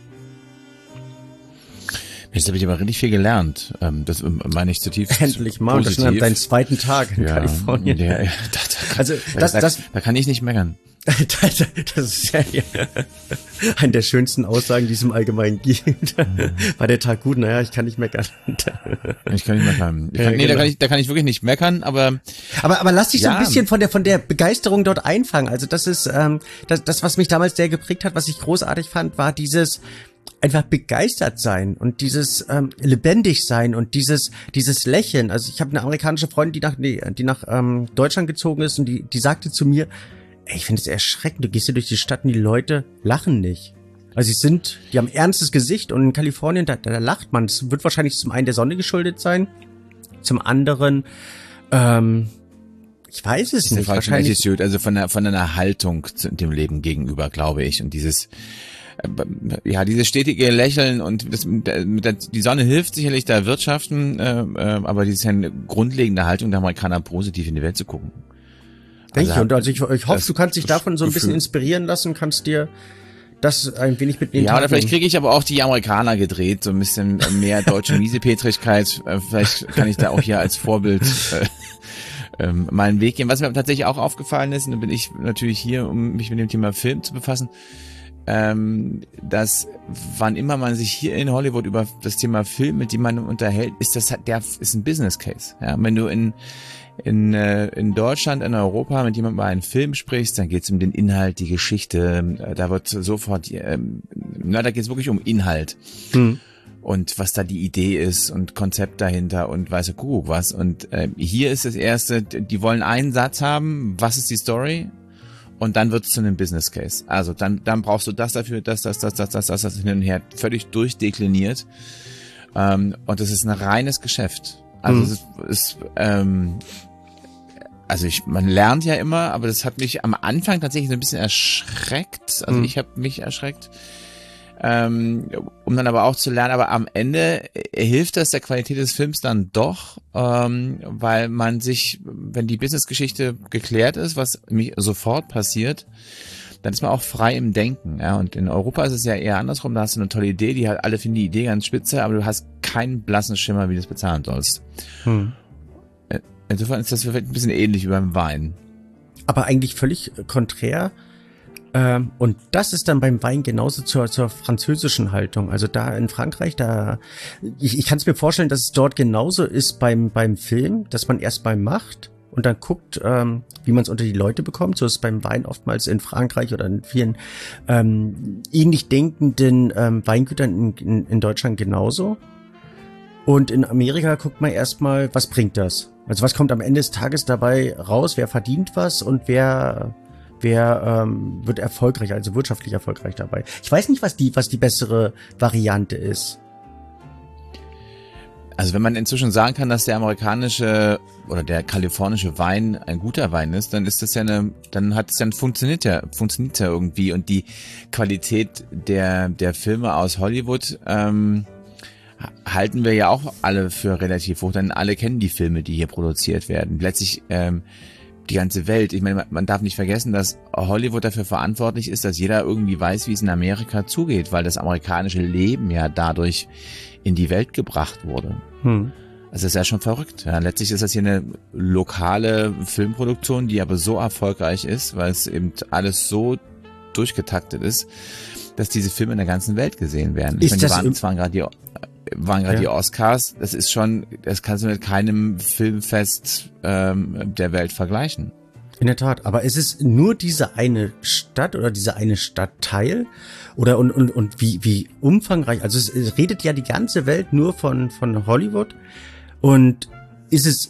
Jetzt habe ich aber richtig viel gelernt. Das meine ich zutiefst. Endlich mal, das ist schon deinen zweiten Tag in ja, Kalifornien. Ja, ja, da, da, also das, da, das, da kann ich nicht meckern. Das ist ja, ja eine der schönsten Aussagen, die es im Allgemeinen gibt. Mhm. War der Tag gut? Naja, ich kann nicht meckern. Ich kann nicht meckern. Ich kann, ja, nee, genau. da, kann ich, da kann ich wirklich nicht meckern, aber... Aber, aber lass dich ja. so ein bisschen von der, von der Begeisterung dort einfangen. Also das ist, ähm, das, das, was mich damals sehr geprägt hat, was ich großartig fand, war dieses einfach begeistert sein und dieses ähm, lebendig sein und dieses dieses Lächeln. Also ich habe eine amerikanische Freundin, die nach, nee, die nach ähm, Deutschland gezogen ist und die, die sagte zu mir, ey, ich finde es erschreckend, du gehst hier durch die Stadt und die Leute lachen nicht. Also sie sind, die haben ernstes Gesicht und in Kalifornien, da, da lacht man. Das wird wahrscheinlich zum einen der Sonne geschuldet sein, zum anderen, ähm, ich weiß es nicht. Wahrscheinlich Attitude, also von der, von einer Haltung zu dem Leben gegenüber, glaube ich. Und dieses, ja, dieses stetige Lächeln und das, die Sonne hilft sicherlich da Wirtschaften, äh, aber dieses ja eine grundlegende Haltung der Amerikaner, positiv in die Welt zu gucken. Denke also, ich. Und also ich, ich hoffe, du kannst dich davon so ein bisschen inspirieren lassen, kannst dir das ein wenig mitnehmen. Ja, oder vielleicht kriege ich aber auch die Amerikaner gedreht, so ein bisschen mehr deutsche Miesepetrigkeit. Vielleicht kann ich da auch hier als Vorbild äh, ähm, meinen Weg gehen. Was mir tatsächlich auch aufgefallen ist, und da bin ich natürlich hier, um mich mit dem Thema Film zu befassen, ähm, dass wann immer man sich hier in Hollywood über das Thema Film mit jemandem unterhält, ist das der ist ein Business Case. Ja, wenn du in in in Deutschland, in Europa mit jemandem über einen Film sprichst, dann geht es um den Inhalt, die Geschichte. Da wird sofort, ähm, na, da geht es wirklich um Inhalt. Hm. Und was da die Idee ist und Konzept dahinter und weiß der Kuckuck was. Und äh, hier ist das Erste, die wollen einen Satz haben, was ist die Story? Und dann wird es zu einem Business Case. Also dann dann brauchst du das dafür, das, das, das, das, das, das, das hin und her, völlig durchdekliniert. Ähm, und das ist ein reines Geschäft. Also mhm. es ist, ist ähm, also ich, man lernt ja immer, aber das hat mich am Anfang tatsächlich so ein bisschen erschreckt. Also mhm. ich habe mich erschreckt, ähm, um dann aber auch zu lernen. Aber am Ende hilft das der Qualität des Films dann doch, ähm, weil man sich, wenn die Businessgeschichte geklärt ist, was mich sofort passiert, dann ist man auch frei im Denken. Ja? Und in Europa ist es ja eher andersrum. Da hast du eine tolle Idee, die hat alle finden die Idee ganz spitze, aber du hast keinen blassen Schimmer, wie du es bezahlen sollst. Hm. Insofern ist das vielleicht ein bisschen ähnlich wie beim Wein. Aber eigentlich völlig konträr. Ähm, und das ist dann beim Wein genauso zur, zur französischen Haltung. Also da in Frankreich, da ich, ich kann es mir vorstellen, dass es dort genauso ist beim beim Film, dass man erst mal macht und dann guckt, ähm, wie man es unter die Leute bekommt. So ist es beim Wein oftmals in Frankreich oder in vielen ähm, ähnlich denkenden ähm, Weingütern in, in, in Deutschland genauso. Und in Amerika guckt man erstmal, was bringt das? Also was kommt am Ende des Tages dabei raus? Wer verdient was und wer wer ähm, wird erfolgreich, also wirtschaftlich erfolgreich dabei? Ich weiß nicht, was die was die bessere Variante ist. Also wenn man inzwischen sagen kann, dass der amerikanische oder der kalifornische Wein ein guter Wein ist, dann ist das ja eine, dann hat es dann funktioniert ja, funktioniert ja irgendwie und die Qualität der der Filme aus Hollywood ähm, halten wir ja auch alle für relativ hoch, denn alle kennen die Filme, die hier produziert werden. Letztlich ähm, die ganze Welt. Ich meine, man darf nicht vergessen, dass Hollywood dafür verantwortlich ist, dass jeder irgendwie weiß, wie es in Amerika zugeht, weil das amerikanische Leben ja dadurch in die Welt gebracht wurde. Hm. Also das ist ja schon verrückt. Ja, letztlich ist das hier eine lokale Filmproduktion, die aber so erfolgreich ist, weil es eben alles so durchgetaktet ist, dass diese Filme in der ganzen Welt gesehen werden. Ich meine, die waren zwar gerade die waren gerade ja. die Oscars, das ist schon, das kannst du mit keinem Filmfest ähm, der Welt vergleichen. In der Tat, aber ist es nur diese eine Stadt oder dieser eine Stadtteil oder und und und wie wie umfangreich, also es redet ja die ganze Welt nur von von Hollywood und ist es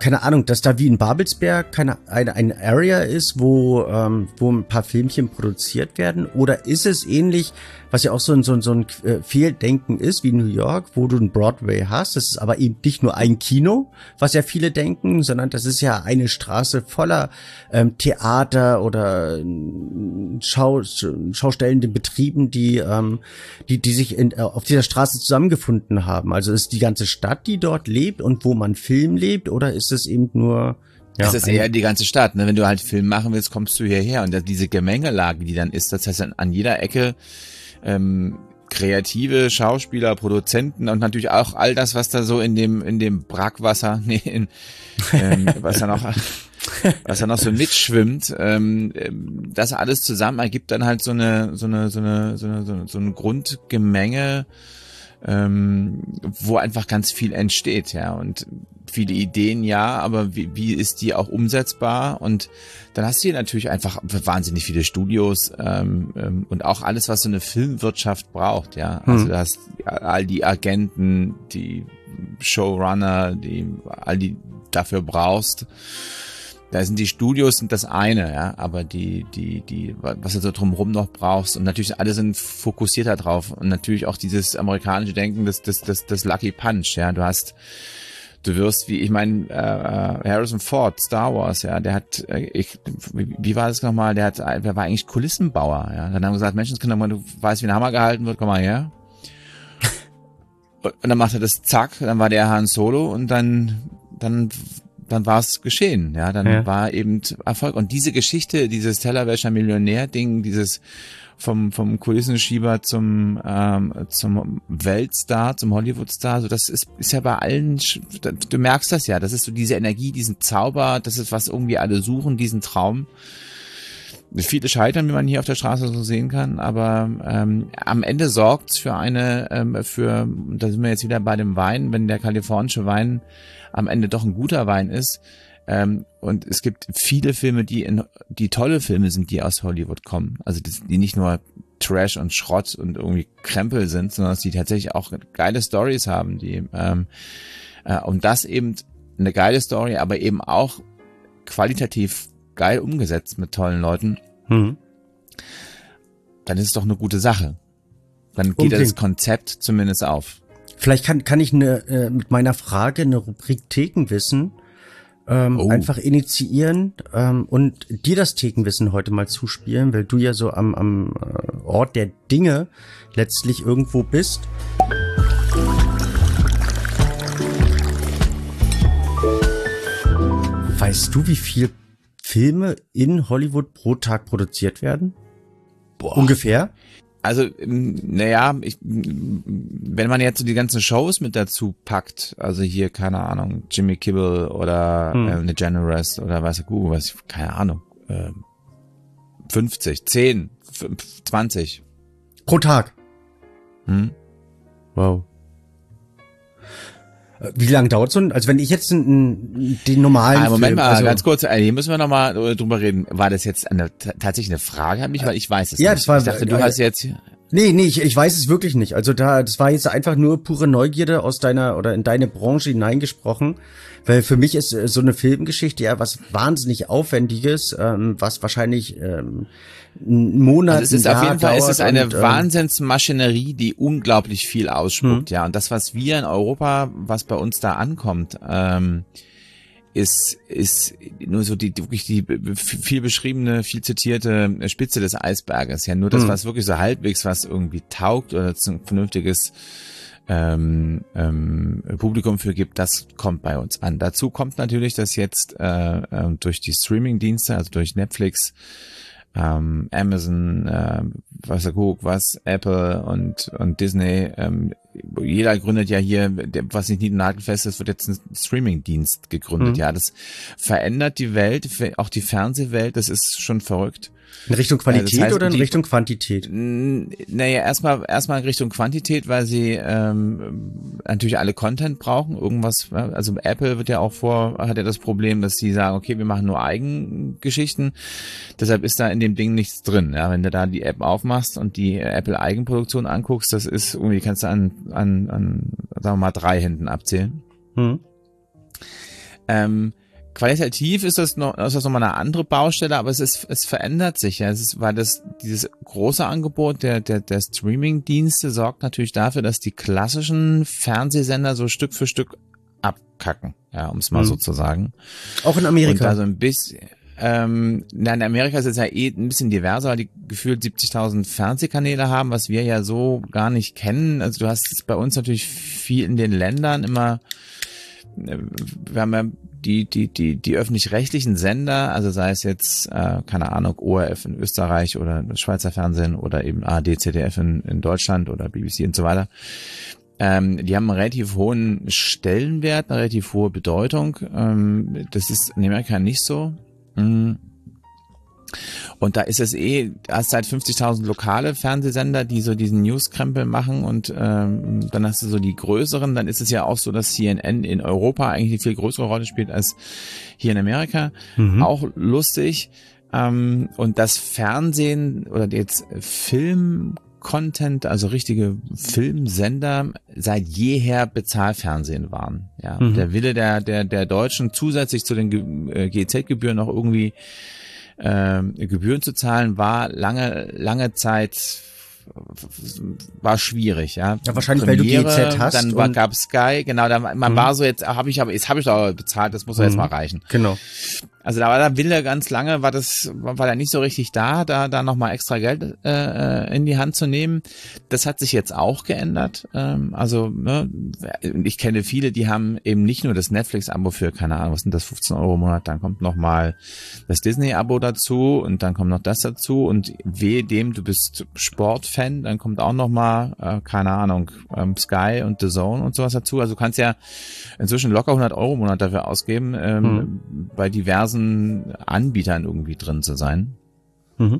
keine Ahnung, dass da wie in Babelsberg keine, eine, eine Area ist, wo, ähm, wo ein paar Filmchen produziert werden? Oder ist es ähnlich, was ja auch so ein, so ein, so ein Fehldenken ist, wie New York, wo du einen Broadway hast? Das ist aber eben nicht nur ein Kino, was ja viele denken, sondern das ist ja eine Straße voller ähm, Theater oder Schau, schaustellenden Betrieben, die, ähm, die, die sich in, auf dieser Straße zusammengefunden haben. Also ist die ganze Stadt, die dort lebt und wo man Film lebt, oder ist es eben nur... Ja, das ist eher die ganze Stadt, ne? Wenn du halt Film machen willst, kommst du hierher. Und diese Gemengelage, die dann ist, das heißt, an jeder Ecke ähm, kreative Schauspieler, Produzenten und natürlich auch all das, was da so in dem in dem Brackwasser, nee, in, ähm, was da noch was da noch so mitschwimmt, ähm, das alles zusammen ergibt dann halt so eine so eine so eine so eine so, eine, so ein Grundgemenge, ähm, wo einfach ganz viel entsteht, ja, und viele Ideen, ja, aber wie, wie ist die auch umsetzbar? Und dann hast du hier natürlich einfach wahnsinnig viele Studios ähm, ähm, und auch alles, was so eine Filmwirtschaft braucht, ja. Also du hast all die Agenten, die Showrunner, die all die dafür brauchst. Da sind die Studios sind das eine, ja, aber die, die, die, was du so drumherum noch brauchst und natürlich alle sind fokussierter drauf und natürlich auch dieses amerikanische Denken, das, das, das, das Lucky Punch, ja, du hast, du wirst, wie, ich meine, äh, Harrison Ford, Star Wars, ja, der hat, äh, ich, wie, wie war das nochmal, der hat, der war eigentlich Kulissenbauer, ja, dann haben wir gesagt, Menschenskinder, du weißt, wie ein Hammer gehalten wird, komm mal her. Und dann macht er das, zack, dann war der Han Solo und dann, dann, dann war es geschehen, ja, dann ja. war eben Erfolg. Und diese Geschichte, dieses Tellerwäscher Millionär-Ding, dieses vom vom Kulissenschieber zum ähm, zum Weltstar, zum Hollywood-Star, so das ist ist ja bei allen, du merkst das ja, das ist so diese Energie, diesen Zauber, das ist, was irgendwie alle suchen, diesen Traum. Viele scheitern, wie man hier auf der Straße so sehen kann, aber ähm, am Ende sorgt's für eine, ähm, für, da sind wir jetzt wieder bei dem Wein, wenn der kalifornische Wein am Ende doch ein guter Wein ist. Ähm, und es gibt viele Filme, die in, die tolle Filme sind, die aus Hollywood kommen. Also die, die nicht nur Trash und Schrott und irgendwie Krempel sind, sondern die tatsächlich auch geile Storys haben, die ähm, äh, und das eben eine geile Story, aber eben auch qualitativ geil umgesetzt mit tollen Leuten, hm. dann ist es doch eine gute Sache. Dann geht das Konzept zumindest auf. Vielleicht kann kann ich eine, äh, mit meiner Frage eine Rubrik Thekenwissen ähm, oh. einfach initiieren ähm, und dir das Thekenwissen heute mal zuspielen, weil du ja so am, am äh, Ort der Dinge letztlich irgendwo bist. Weißt du, wie viel Filme in Hollywood pro Tag produziert werden? Boah. Ungefähr? Also, naja, ich, wenn man jetzt so die ganzen Shows mit dazu packt, also hier, keine Ahnung, Jimmy Kimmel oder hm. äh, eine Generous oder was, uh, was, keine Ahnung, äh, fünfzig, zehn, zwanzig. Pro Tag? Hm? Wow. Wie lange dauert so ein, also wenn ich jetzt einen, den normalen ah, Moment Film, mal, also ganz kurz, hier müssen wir nochmal drüber reden. War das jetzt eine, tatsächlich eine Frage an mich? Weil ich weiß es ja, nicht. Das war, ich dachte, du äh, hast jetzt... Nee, nee, ich, ich weiß es wirklich nicht. Also da, das war jetzt einfach nur pure Neugierde aus deiner oder in deine Branche hineingesprochen. Weil für mich ist so eine Filmgeschichte ja was wahnsinnig Aufwendiges, ähm, was wahrscheinlich ähm, einen Monat, also es ist ein Jahr auf jeden Fall, es ist eine und, ähm, Wahnsinnsmaschinerie, die unglaublich viel ausspuckt, hm. ja. Und das, was wir in Europa, was bei uns da ankommt, ähm, ist ist nur so die wirklich die viel beschriebene, viel zitierte Spitze des Eisberges. Ja, nur das, hm. was wirklich so halbwegs was irgendwie taugt oder ein vernünftiges ähm, ähm, Publikum für gibt, das kommt bei uns an. Dazu kommt natürlich, dass jetzt äh, äh, durch die Streaming-Dienste, also durch Netflix, ähm, Amazon, äh, was er guckt, was Apple und und Disney, ähm, jeder gründet ja hier, der, was nicht nied- und nagelfest ist, wird jetzt ein Streaming-Dienst gegründet. Mhm. Ja, das verändert die Welt, auch die Fernsehwelt, das ist schon verrückt. In Richtung Qualität das heißt, oder in die, Richtung Quantität? Naja, erstmal erstmal in Richtung Quantität, weil sie ähm, natürlich alle Content brauchen, irgendwas, also Apple wird ja auch vor, hat ja das Problem, dass sie sagen, okay, wir machen nur Eigengeschichten, deshalb ist da in dem Ding nichts drin. Ja, wenn du da die App aufmachst und die Apple Eigenproduktion anguckst, das ist irgendwie, kannst du an, an, an sagen wir mal, drei Händen abzählen. Hm. Ähm, qualitativ ist das noch, ist das nochmal eine andere Baustelle, aber es ist, es verändert sich ja. Es ist, weil das, dieses große Angebot der, der, der Streaming-Dienste sorgt natürlich dafür, dass die klassischen Fernsehsender so Stück für Stück abkacken, ja, um es mal mhm. so zu sagen. Auch in Amerika. Und da so ein bisschen, ähm, na, in Amerika ist es ja eh ein bisschen diverser, weil die gefühlt siebzigtausend Fernsehkanäle haben, was wir ja so gar nicht kennen. Also du hast bei uns natürlich viel in den Ländern immer, wir haben ja die, die, die, die öffentlich-rechtlichen Sender, also sei es jetzt, äh, keine Ahnung, O R F in Österreich oder das Schweizer Fernsehen oder eben A R D, Z D F in, in Deutschland oder B B C und so weiter. Ähm, die haben einen relativ hohen Stellenwert, eine relativ hohe Bedeutung. Ähm, das ist in Amerika nicht so. Mhm. Und da ist es eh, du hast halt fünfzigtausend lokale Fernsehsender, die so diesen News-Krempel machen und ähm, dann hast du so die größeren, dann ist es ja auch so, dass C N N in Europa eigentlich eine viel größere Rolle spielt als hier in Amerika. Mhm. Auch lustig. Ähm, und das Fernsehen oder jetzt Film-Content, also richtige Filmsender, seit jeher Bezahlfernsehen waren. Ja, mhm. Der Wille der, der, der Deutschen zusätzlich zu den G E Z-Gebühren noch irgendwie Ähm, Gebühren zu zahlen, war lange, lange Zeit, war schwierig, ja. Ja, wahrscheinlich, Premiere, weil du G E Z hast. Dann war, gab Sky, genau, da, man mhm. war so jetzt, habe ich aber, jetzt habe ich doch bezahlt, das muss doch mhm. jetzt mal reichen. Genau. Also da war der Wille ganz lange, war das, war da nicht so richtig da, da, da nochmal extra Geld äh, in die Hand zu nehmen. Das hat sich jetzt auch geändert. Ähm, also, ne, ich kenne viele, die haben eben nicht nur das Netflix-Abo für, keine Ahnung, was sind das, fünfzehn Euro im Monat, dann kommt nochmal das Disney-Abo dazu und dann kommt noch das dazu und wehe dem, du bist Sportfan, dann kommt auch nochmal, äh, keine Ahnung, ähm, Sky und The Zone und sowas dazu. Also du kannst ja inzwischen locker hundert Euro im Monat dafür ausgeben, ähm, mhm. bei diversen Anbietern irgendwie drin zu sein. Mhm.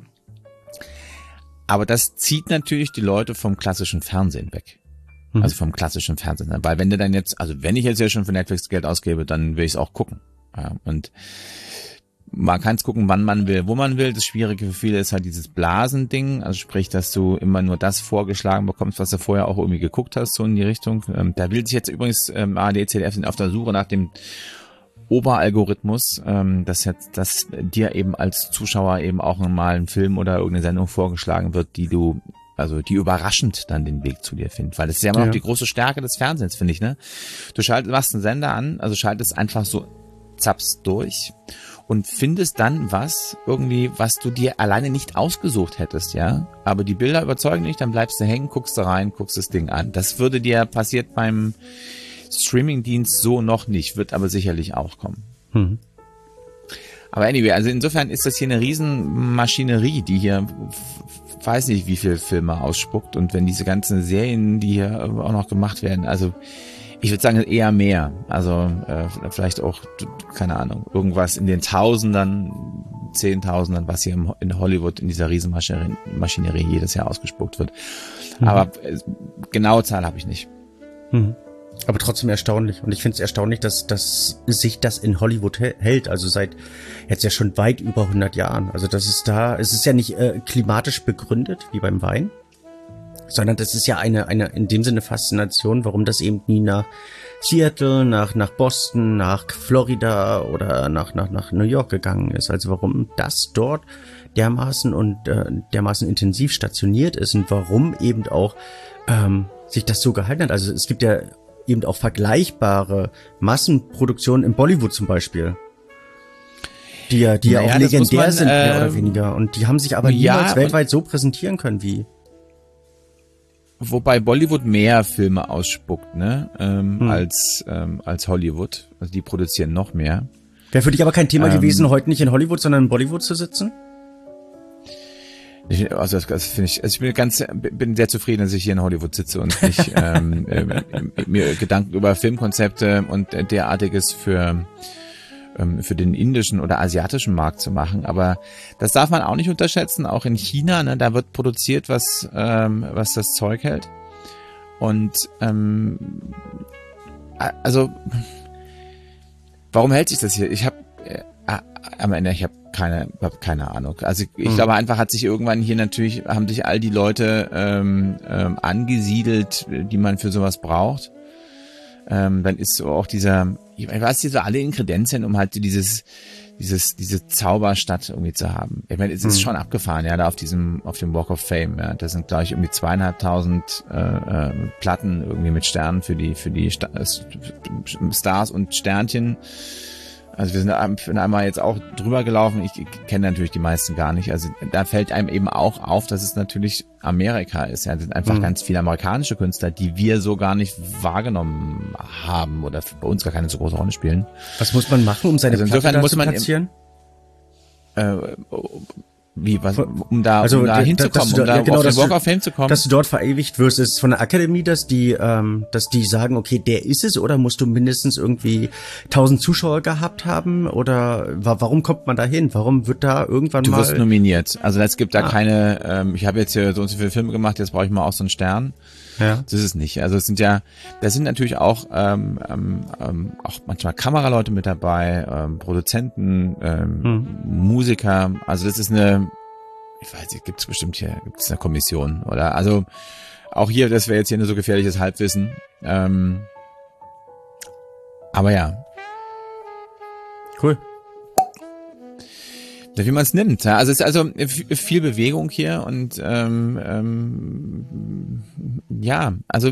Aber das zieht natürlich die Leute vom klassischen Fernsehen weg. Mhm. Also vom klassischen Fernsehen. Weil wenn du dann jetzt, also wenn ich jetzt ja schon für Netflix Geld ausgebe, dann will ich es auch gucken. Ja, und man kann es gucken, wann man will, wo man will. Das Schwierige für viele ist halt dieses Blasending. Also sprich, dass du immer nur das vorgeschlagen bekommst, was du vorher auch irgendwie geguckt hast, so in die Richtung. Ähm, da will sich jetzt übrigens ähm, A R D, Z D F sind auf der Suche nach dem Oberalgorithmus, ähm, dass jetzt, dass dir eben als Zuschauer eben auch mal ein Film oder irgendeine Sendung vorgeschlagen wird, die du, also die überraschend dann den Weg zu dir findet, weil das ist ja immer ja. noch die große Stärke des Fernsehens, finde ich, ne? Du schaltest, machst einen Sender an, also schaltest einfach so zappst durch und findest dann was irgendwie, was du dir alleine nicht ausgesucht hättest, ja? Aber die Bilder überzeugen dich, dann bleibst du hängen, guckst da rein, guckst das Ding an. Das würde dir passiert beim Streamingdienst so noch nicht, wird aber sicherlich auch kommen. Mhm. Aber anyway, also insofern ist das hier eine Riesenmaschinerie, die hier, weiß nicht, wie viele Filme ausspuckt und wenn diese ganzen Serien, die hier auch noch gemacht werden, also ich würde sagen eher mehr, also äh, vielleicht auch, keine Ahnung, irgendwas in den Tausendern, Zehntausendern, was hier in Hollywood in dieser Riesenmaschinerie jedes Jahr ausgespuckt wird. Mhm. Aber äh, genaue Zahl habe ich nicht. Mhm. Aber trotzdem erstaunlich. Und ich finde es erstaunlich, dass, dass sich das in Hollywood hält. Also seit jetzt ja schon weit über hundert Jahren. Also das ist da, es ist ja nicht äh, klimatisch begründet, wie beim Wein, sondern das ist ja eine, eine in dem Sinne Faszination, warum das eben nie nach Seattle, nach, nach Boston, nach Florida oder nach, nach, nach New York gegangen ist. Also warum das dort dermaßen und äh, dermaßen intensiv stationiert ist und warum eben auch ähm, sich das so gehalten hat. Also es gibt ja eben auch vergleichbare Massenproduktionen in Bollywood zum Beispiel, die ja, die naja, ja auch legendär man, sind, mehr äh, oder weniger. Und die haben sich aber ja, niemals weltweit so präsentieren können wie. Wobei Bollywood mehr Filme ausspuckt, ne, ähm, hm. als ähm, als Hollywood. Also die produzieren noch mehr. Wäre für dich aber kein Thema ähm, gewesen, heute nicht in Hollywood, sondern in Bollywood zu sitzen? Ich, also das, das finde ich, also ich bin ganz, bin sehr zufrieden, dass ich hier in Hollywood sitze und nicht ähm, äh, mir Gedanken über Filmkonzepte und derartiges für ähm, für den indischen oder asiatischen Markt zu machen. Aber das darf man auch nicht unterschätzen. Auch in China, ne, da wird produziert, was ähm, was das Zeug hält. Und ähm, also warum hält sich das hier? Ich habe äh, am Ende, ich habe keine, hab keine Ahnung. Also ich mhm. glaube einfach hat sich irgendwann hier natürlich, haben sich all die Leute ähm, ähm, angesiedelt, die man für sowas braucht. ähm, dann ist so auch dieser, ich weiß nicht, so alle Inkredenzien, um halt dieses, dieses, diese Zauberstadt irgendwie zu haben. Ich meine, es ist hm. schon abgefahren, ja, da auf diesem, auf dem Walk of Fame, ja. Das sind, glaube ich, um die zweieinhalbtausend äh, äh, Platten irgendwie mit Sternen für die, für die Sta- Stars und Sternchen. Also wir sind einmal jetzt auch drüber gelaufen. Ich kenne natürlich die meisten gar nicht. Also da fällt einem eben auch auf, dass es natürlich Amerika ist. Ja, das sind einfach mhm. ganz viele amerikanische Künstler, die wir so gar nicht wahrgenommen haben oder bei uns gar keine so große Rolle spielen. Was muss man machen, um seine also insofern Platte muss zu man platzieren? Im, äh, Wie, was, um da, also, um da hinzukommen, um da ja, genau, auf den Walk du, of Fame zu kommen? Dass du dort verewigt wirst, ist von der Akademie, dass die, ähm, dass die sagen, okay, der ist es, oder musst du mindestens irgendwie tausend Zuschauer gehabt haben, oder wa- warum kommt man da hin? Warum wird da irgendwann du mal... Du wirst nominiert. Also es gibt da ah. keine, ähm, ich habe jetzt hier so und so viele Filme gemacht, jetzt brauche ich mal auch so einen Stern. Ja. Das ist es nicht. Also es sind ja, da sind natürlich auch ähm, ähm, auch manchmal Kameraleute mit dabei, ähm, Produzenten, ähm, hm. Musiker. Also das ist eine, ich weiß nicht, gibt's bestimmt hier, gibt's eine Kommission oder also auch hier, das wäre jetzt hier nur so gefährliches Halbwissen. Ähm, aber ja. Cool. Wie man es nimmt. Ja. Also es ist also viel Bewegung hier und ähm, ähm, ja, also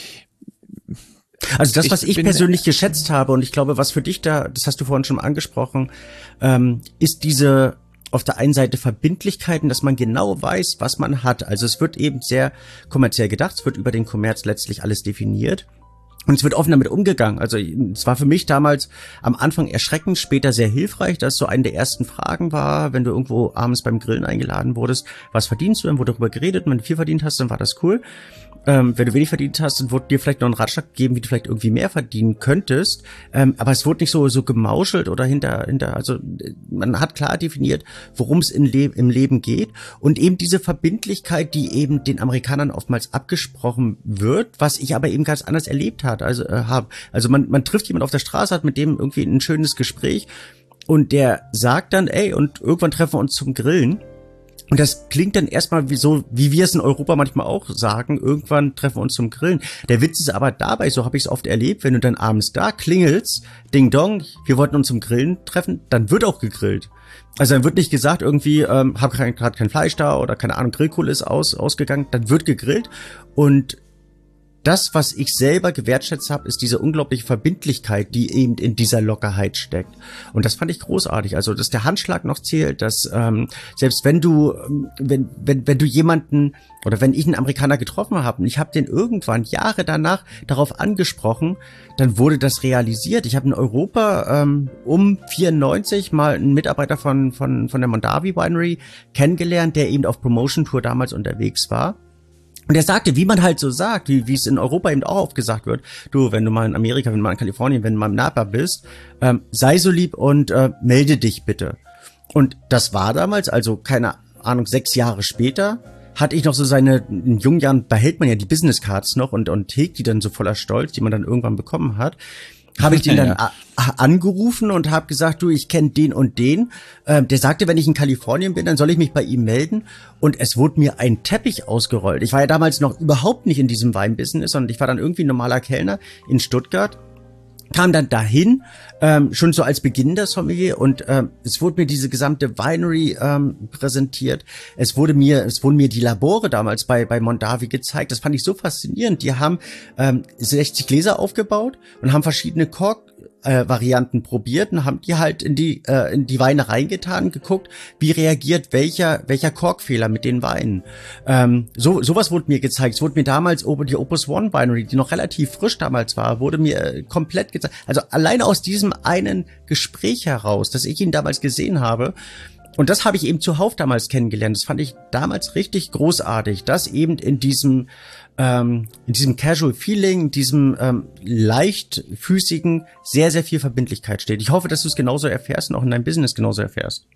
Also das, was ich, ich persönlich geschätzt habe, und ich glaube, was für dich da, das hast du vorhin schon angesprochen, ähm, ist diese auf der einen Seite Verbindlichkeiten, dass man genau weiß, was man hat. Also es wird eben sehr kommerziell gedacht, es wird über den Kommerz letztlich alles definiert. Und es wird offen damit umgegangen. Also es war für mich damals am Anfang erschreckend, später sehr hilfreich, dass so eine der ersten Fragen war, wenn du irgendwo abends beim Grillen eingeladen wurdest, was verdienst du? Dann wurde darüber geredet, und wenn du viel verdient hast, dann war das cool. Ähm, wenn du wenig verdient hast, dann wurde dir vielleicht noch einen Ratschlag gegeben, wie du vielleicht irgendwie mehr verdienen könntest. Ähm, aber es wurde nicht so so gemauschelt oder hinter, hinter, also man hat klar definiert, worum es in Le- im Leben geht. Und eben diese Verbindlichkeit, die eben den Amerikanern oftmals abgesprochen wird, was ich aber eben ganz anders erlebt habe. Also, äh, habe. Also man, man trifft jemand auf der Straße, hat mit dem irgendwie ein schönes Gespräch, und der sagt dann, ey, und irgendwann treffen wir uns zum Grillen. Und das klingt dann erstmal wie so, wie wir es in Europa manchmal auch sagen, irgendwann treffen wir uns zum Grillen. Der Witz ist aber dabei, so habe ich es oft erlebt, wenn du dann abends da klingelst, Ding Dong, wir wollten uns zum Grillen treffen, dann wird auch gegrillt. Also dann wird nicht gesagt, irgendwie, ähm, hab gerade kein Fleisch da oder keine Ahnung, Grillkohle ist aus, ausgegangen, dann wird gegrillt. Und das, was ich selber gewertschätzt habe, ist diese unglaubliche Verbindlichkeit, die eben in dieser Lockerheit steckt. Und das fand ich großartig. Also, dass der Handschlag noch zählt, dass ähm, selbst wenn du, wenn wenn wenn du jemanden oder wenn ich einen Amerikaner getroffen habe und ich habe den irgendwann Jahre danach darauf angesprochen, dann wurde das realisiert. Ich habe in Europa ähm, um vierundneunzig mal einen Mitarbeiter von von von der Mondavi Winery kennengelernt, der eben auf Promotion Tour damals unterwegs war. Und er sagte, wie man halt so sagt, wie wie es in Europa eben auch oft gesagt wird, du, wenn du mal in Amerika, wenn du mal in Kalifornien, wenn du mal im Napa bist, ähm, sei so lieb und äh, melde dich bitte. Und das war damals, also keine Ahnung, sechs Jahre später, hatte ich noch so seine, in jungen Jahren behält man ja die Business Cards noch und, und hegt die dann so voller Stolz, die man dann irgendwann bekommen hat. Habe ich den dann ja. a- angerufen und habe gesagt, du, ich kenne den und den. Ähm, der sagte, wenn ich in Kalifornien bin, dann soll ich mich bei ihm melden. Und es wurde mir ein Teppich ausgerollt. Ich war ja damals noch überhaupt nicht in diesem Weinbusiness, sondern ich war dann irgendwie ein normaler Kellner in Stuttgart. Kam dann dahin, ähm, schon so als Beginn der Sommelier, und ähm, es wurde mir diese gesamte Winery ähm, präsentiert. Es wurde mir, es wurden mir die Labore damals bei bei Mondavi gezeigt. Das fand ich so faszinierend. Die haben ähm, sechzig Gläser aufgebaut und haben verschiedene Kork Äh, Varianten probiert und haben die halt in die äh, in die Weine reingetan, geguckt, wie reagiert welcher welcher Korkfehler mit den Weinen. Ähm, so sowas wurde mir gezeigt. Es wurde mir damals die Opus One Winery, die noch relativ frisch damals war, wurde mir äh, komplett gezeigt. Also alleine aus diesem einen Gespräch heraus, dass ich ihn damals gesehen habe. Und das habe ich eben zuhauf damals kennengelernt. Das fand ich damals richtig großartig, dass eben in diesem ähm, in diesem Casual Feeling, in diesem ähm, leichtfüßigen sehr, sehr viel Verbindlichkeit steht. Ich hoffe, dass du es genauso erfährst und auch in deinem Business genauso erfährst.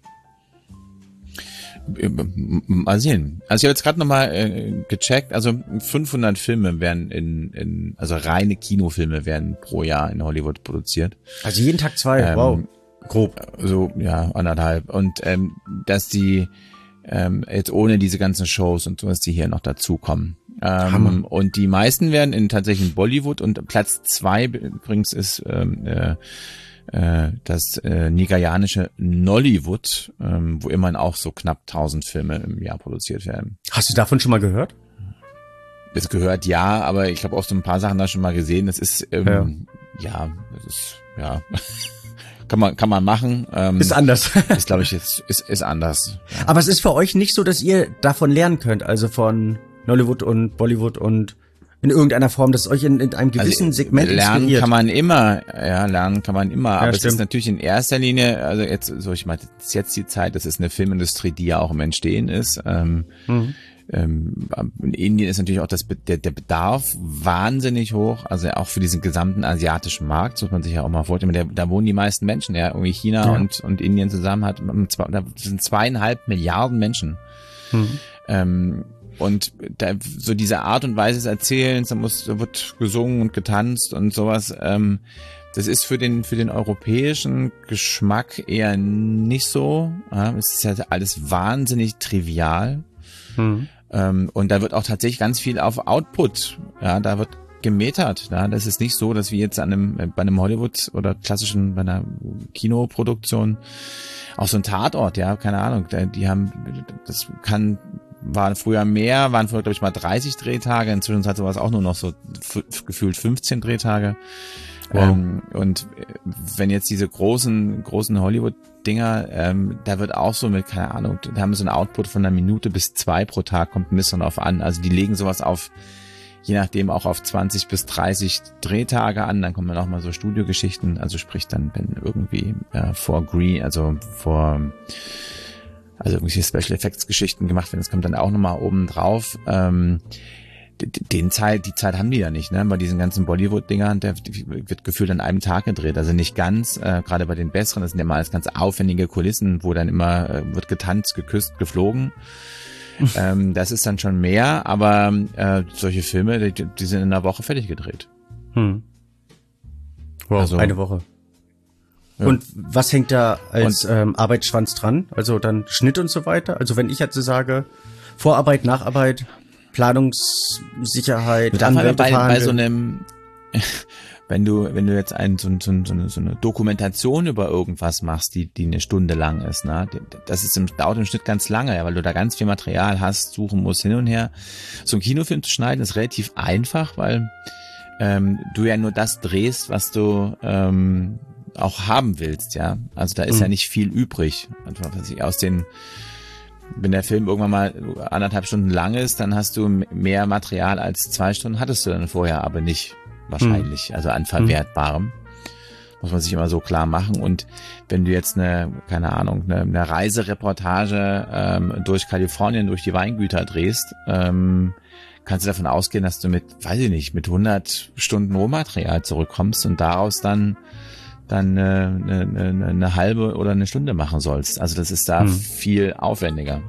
Mal sehen. Also ich habe jetzt gerade nochmal äh, gecheckt, also fünfhundert Filme werden in, in, also reine Kinofilme werden pro Jahr in Hollywood produziert. Also jeden Tag zwei, ähm, wow. Grob. So, ja, anderthalb. Und ähm, dass die ähm, jetzt ohne diese ganzen Shows und sowas, die hier noch dazukommen. Ähm, und die meisten werden in tatsächlich Bollywood und Platz zwei übrigens ist ähm, äh, äh, das äh, nigerianische Nollywood, ähm, wo immerhin auch so knapp tausend Filme im Jahr produziert werden. Hast du davon schon mal gehört? Das gehört ja, aber ich habe auch so ein paar Sachen da schon mal gesehen. Das ist ähm, ja, ja, das ist ja kann man kann man machen. Ähm, ist anders. ist glaube ich jetzt ist ist anders. Ja. Aber es ist für euch nicht so, dass ihr davon lernen könnt, also von Nollywood und Bollywood und in irgendeiner Form, dass euch in, in einem gewissen also, Segment lernen inspiriert. kann man immer, ja, lernen kann man immer, ja, aber stimmt. es ist natürlich in erster Linie, also jetzt, so ich meine, das ist jetzt die Zeit, das ist eine Filmindustrie, die ja auch im Entstehen ist. Ähm, mhm. ähm, in Indien ist natürlich auch das, der, der Bedarf wahnsinnig hoch, also auch für diesen gesamten asiatischen Markt, das muss man sich ja auch mal vorstellen, der, da wohnen die meisten Menschen, ja, irgendwie China ja. und, und Indien zusammen hat, da sind zweieinhalb Milliarden Menschen. Mhm. Ähm, Und da, so diese Art und Weise des Erzählens, da muss, da wird gesungen und getanzt und sowas, ähm, das ist für den, für den europäischen Geschmack eher nicht so. Ja, es ist ja alles wahnsinnig trivial. Mhm. Ähm, und da wird auch tatsächlich ganz viel auf Output, ja, da wird gemetert. Ja, das ist nicht so, dass wir jetzt an einem, bei einem Hollywood oder klassischen, bei einer Kinoproduktion, auch so ein Tatort, ja, keine Ahnung, die haben, das kann, waren früher mehr, waren früher, glaube ich, mal dreißig Drehtage, inzwischen hat sowas auch nur noch so f- gefühlt fünfzehn Drehtage. Wow. Ähm, und wenn jetzt diese großen, großen Hollywood-Dinger, ähm, da wird auch so mit, keine Ahnung, da haben wir so einen Output von einer Minute bis zwei pro Tag, kommt ein bisschen drauf an. Also die legen sowas auf, je nachdem auch auf zwanzig bis dreißig Drehtage an, dann kommen dann auch mal so Studiogeschichten, also sprich dann, wenn irgendwie äh, vor Green, also vor also irgendwelche Special Effects Geschichten gemacht werden, das kommt dann auch nochmal oben drauf. Ähm, den Zeit, die Zeit haben die ja nicht, ne? Bei diesen ganzen Bollywood-Dingern, der wird gefühlt an einem Tag gedreht, also nicht ganz, äh, gerade bei den besseren, das sind ja mal alles ganz aufwendige Kulissen, wo dann immer äh, wird getanzt, geküsst, geflogen. ähm, das ist dann schon mehr, aber äh, solche Filme, die, die sind in einer Woche fertig gedreht. Hm. Wow, also, eine Woche. Ja. Und was hängt da als und, ähm, Arbeitsschwanz dran? Also dann Schnitt und so weiter? Also wenn ich jetzt sage, Vorarbeit, Nacharbeit, Planungssicherheit, Anwälte bei, bei so einem, wenn du, wenn du jetzt ein, so, so, so, eine, so eine Dokumentation über irgendwas machst, die, die eine Stunde lang ist, ne, das ist im, dauert im Schnitt ganz lange, ja, weil du da ganz viel Material hast, suchen musst hin und her. So einen Kinofilm zu schneiden ist relativ einfach, weil ähm, du ja nur das drehst, was du ähm, auch haben willst, ja. Also da ist mhm. ja nicht viel übrig. Also, was ich aus den, wenn der Film irgendwann mal anderthalb Stunden lang ist, dann hast du mehr Material als zwei Stunden hattest du dann vorher, aber nicht wahrscheinlich, mhm. also an Verwertbarem. Mhm. Muss man sich immer so klar machen. Und wenn du jetzt eine, keine Ahnung, eine, eine Reisereportage ähm, durch Kalifornien, durch die Weingüter drehst, ähm, kannst du davon ausgehen, dass du mit, weiß ich nicht, mit hundert Stunden Rohmaterial zurückkommst und daraus dann dann eine, eine, eine halbe oder eine Stunde machen sollst. Also das ist da hm. viel aufwendiger.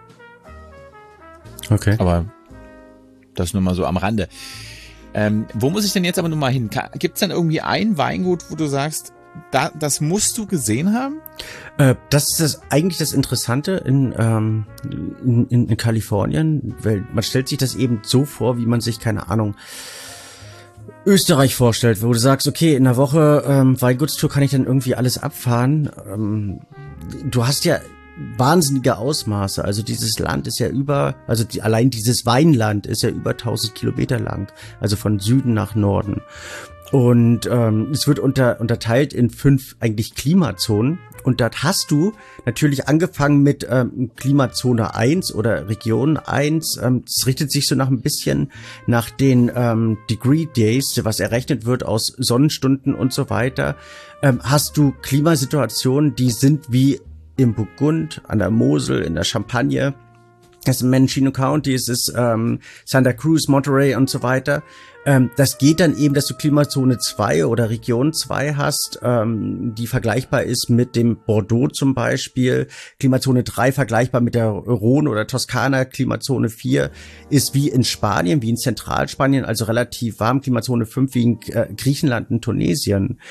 Okay. Aber das nur mal so am Rande. Ähm, wo muss ich denn jetzt aber nur mal hin? Gibt es dann irgendwie ein Weingut, wo du sagst, da, das musst du gesehen haben? Äh, das ist das, eigentlich das Interessante in, ähm, in, in, in Kalifornien, weil man stellt sich das eben so vor, wie man sich, keine Ahnung, Österreich vorstellt, wo du sagst, okay, in der Woche ähm, Weingutstour kann ich dann irgendwie alles abfahren. Ähm, du hast ja wahnsinnige Ausmaße. Also dieses Land ist ja über, also die, allein dieses Weinland ist ja über tausend Kilometer lang. Also von Süden nach Norden. Und ähm, es wird unter, unterteilt in fünf eigentlich Klimazonen. Und dort hast du natürlich angefangen mit ähm, Klimazone eins oder Region eins. Ähm, es richtet sich so nach ein bisschen nach den ähm, Degree Days, was errechnet wird aus Sonnenstunden und so weiter. Ähm, hast du Klimasituationen, die sind wie im Burgund, an der Mosel, in der Champagne. Das ist Mendocino County, es ist ähm, Santa Cruz, Monterey und so weiter. Ähm, das geht dann eben, dass du Klimazone zwei oder Region zwei hast, ähm, die vergleichbar ist mit dem Bordeaux zum Beispiel. Klimazone drei vergleichbar mit der Rhone oder Toskana. Klimazone vier ist wie in Spanien, wie in Zentralspanien, also relativ warm. Klimazone fünf wie in äh, Griechenland und Tunesien.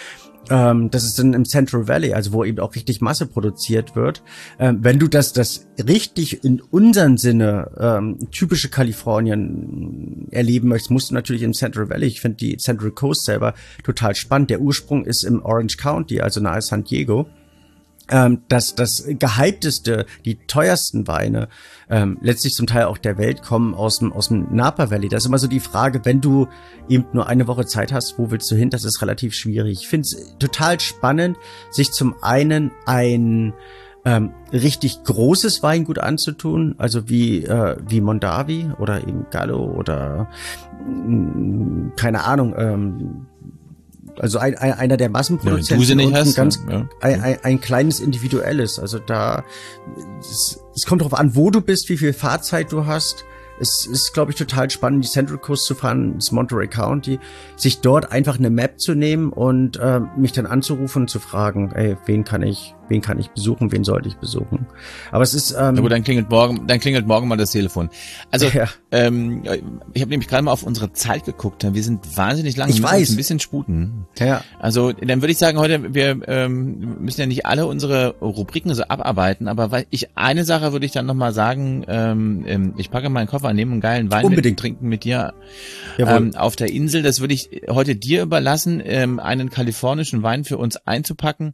Ähm, das ist dann im Central Valley, also wo eben auch richtig Masse produziert wird. Ähm, wenn du das, das richtig in unserem Sinne ähm, typische Kalifornien erleben möchtest, musst du natürlich im Central Valley. Ich finde die Central Coast selber total spannend. Der Ursprung ist im Orange County, also nahe San Diego. Ähm, das, das gehypteste, die teuersten Weine, ähm, letztlich zum Teil auch der Welt, kommen aus dem, aus dem Napa Valley. Das ist immer so die Frage, wenn du eben nur eine Woche Zeit hast, wo willst du hin? Das ist relativ schwierig. Ich finde es total spannend, sich zum einen ein ähm, richtig großes Weingut anzutun, also wie, äh, wie Mondavi oder eben Gallo oder mh, keine Ahnung, ähm, also ein, ein, einer der Massenproduzenten ja, und ein hast, ganz ja. ein, ein, ein kleines individuelles. Also da es, es kommt darauf an, wo du bist, wie viel Fahrzeit du hast. Es ist, glaube ich, total spannend, die Central Coast zu fahren, das Monterey County, sich dort einfach eine Map zu nehmen und äh, mich dann anzurufen und zu fragen, ey, wen kann ich, wen kann ich besuchen, wen sollte ich besuchen? Aber es ist ähm, Na gut, dann klingelt morgen, dann klingelt morgen mal das Telefon. Also ja. ähm, ich habe nämlich gerade mal auf unsere Zeit geguckt, wir sind wahnsinnig lang, ich wir müssen weiß, uns ein bisschen sputen. Ja. Also dann würde ich sagen, heute wir ähm, müssen ja nicht alle unsere Rubriken so abarbeiten, aber weil ich eine Sache würde ich dann noch mal sagen, ähm, ich packe meinen Koffer, nehme einen geilen Wein Unbedingt. mit, trinken mit dir ähm, auf der Insel. Das würde ich heute dir überlassen, ähm, einen kalifornischen Wein für uns einzupacken.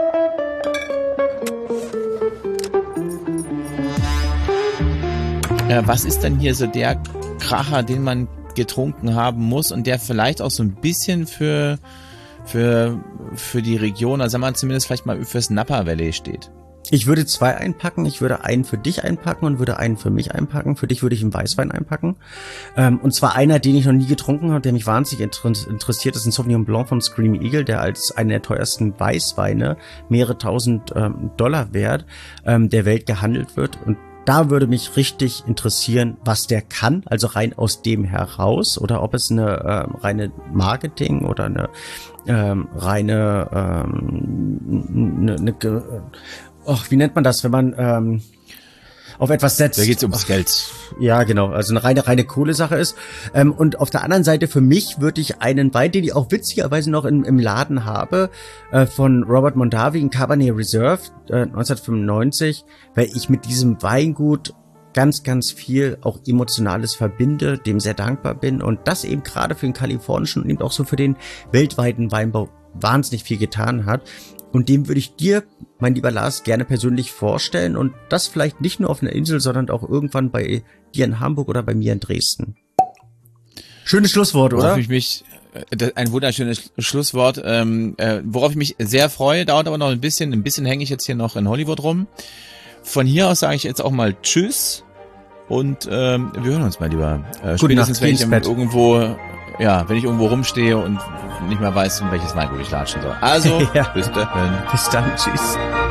Äh, was ist denn hier so der Kracher, den man getrunken haben muss und der vielleicht auch so ein bisschen für für für die Region, also sagen wir zumindest vielleicht mal fürs Napa Valley steht? Ich würde zwei einpacken. Ich würde einen für dich einpacken und würde einen für mich einpacken. Für dich würde ich einen Weißwein einpacken. Ähm, und zwar einer, den ich noch nie getrunken habe, der mich wahnsinnig inter- interessiert. Das ist ein Sauvignon Blanc vom Screaming Eagle, der als einer der teuersten Weißweine mehrere tausend ähm, Dollar wert ähm, der Welt gehandelt wird. Und da würde mich richtig interessieren, was der kann, also rein aus dem heraus, oder ob es eine äh, reine Marketing oder eine ähm, reine ähm, eine, eine Och, wie nennt man das, wenn man ähm, auf etwas setzt? Da geht's ums Ach, Geld. Ja, genau. Also eine reine, reine Kohlesache ist. Ähm, und auf der anderen Seite für mich würde ich einen Wein, den ich auch witzigerweise noch im, im Laden habe, äh, von Robert Mondavi, ein Cabernet Reserve, äh, neunzehnhundertfünfundneunzig, weil ich mit diesem Weingut ganz, ganz viel auch Emotionales verbinde, dem sehr dankbar bin und das eben gerade für den kalifornischen und eben auch so für den weltweiten Weinbau wahnsinnig viel getan hat. Und dem würde ich dir, mein lieber Lars, gerne persönlich vorstellen und das vielleicht nicht nur auf einer Insel, sondern auch irgendwann bei dir in Hamburg oder bei mir in Dresden. Schönes Schlusswort, oder? Worauf ich mich, ein wunderschönes Schlusswort, ähm, äh, worauf ich mich sehr freue, dauert aber noch ein bisschen, ein bisschen hänge ich jetzt hier noch in Hollywood rum. Von hier aus sage ich jetzt auch mal Tschüss und ähm, wir hören uns mal lieber. Äh, spätestens, wenn ich irgendwo, ja, wenn ich irgendwo rumstehe und nicht mehr weiß, in welches Weingut ich latschen soll. Also, ja. bis dann. Bis dann, tschüss.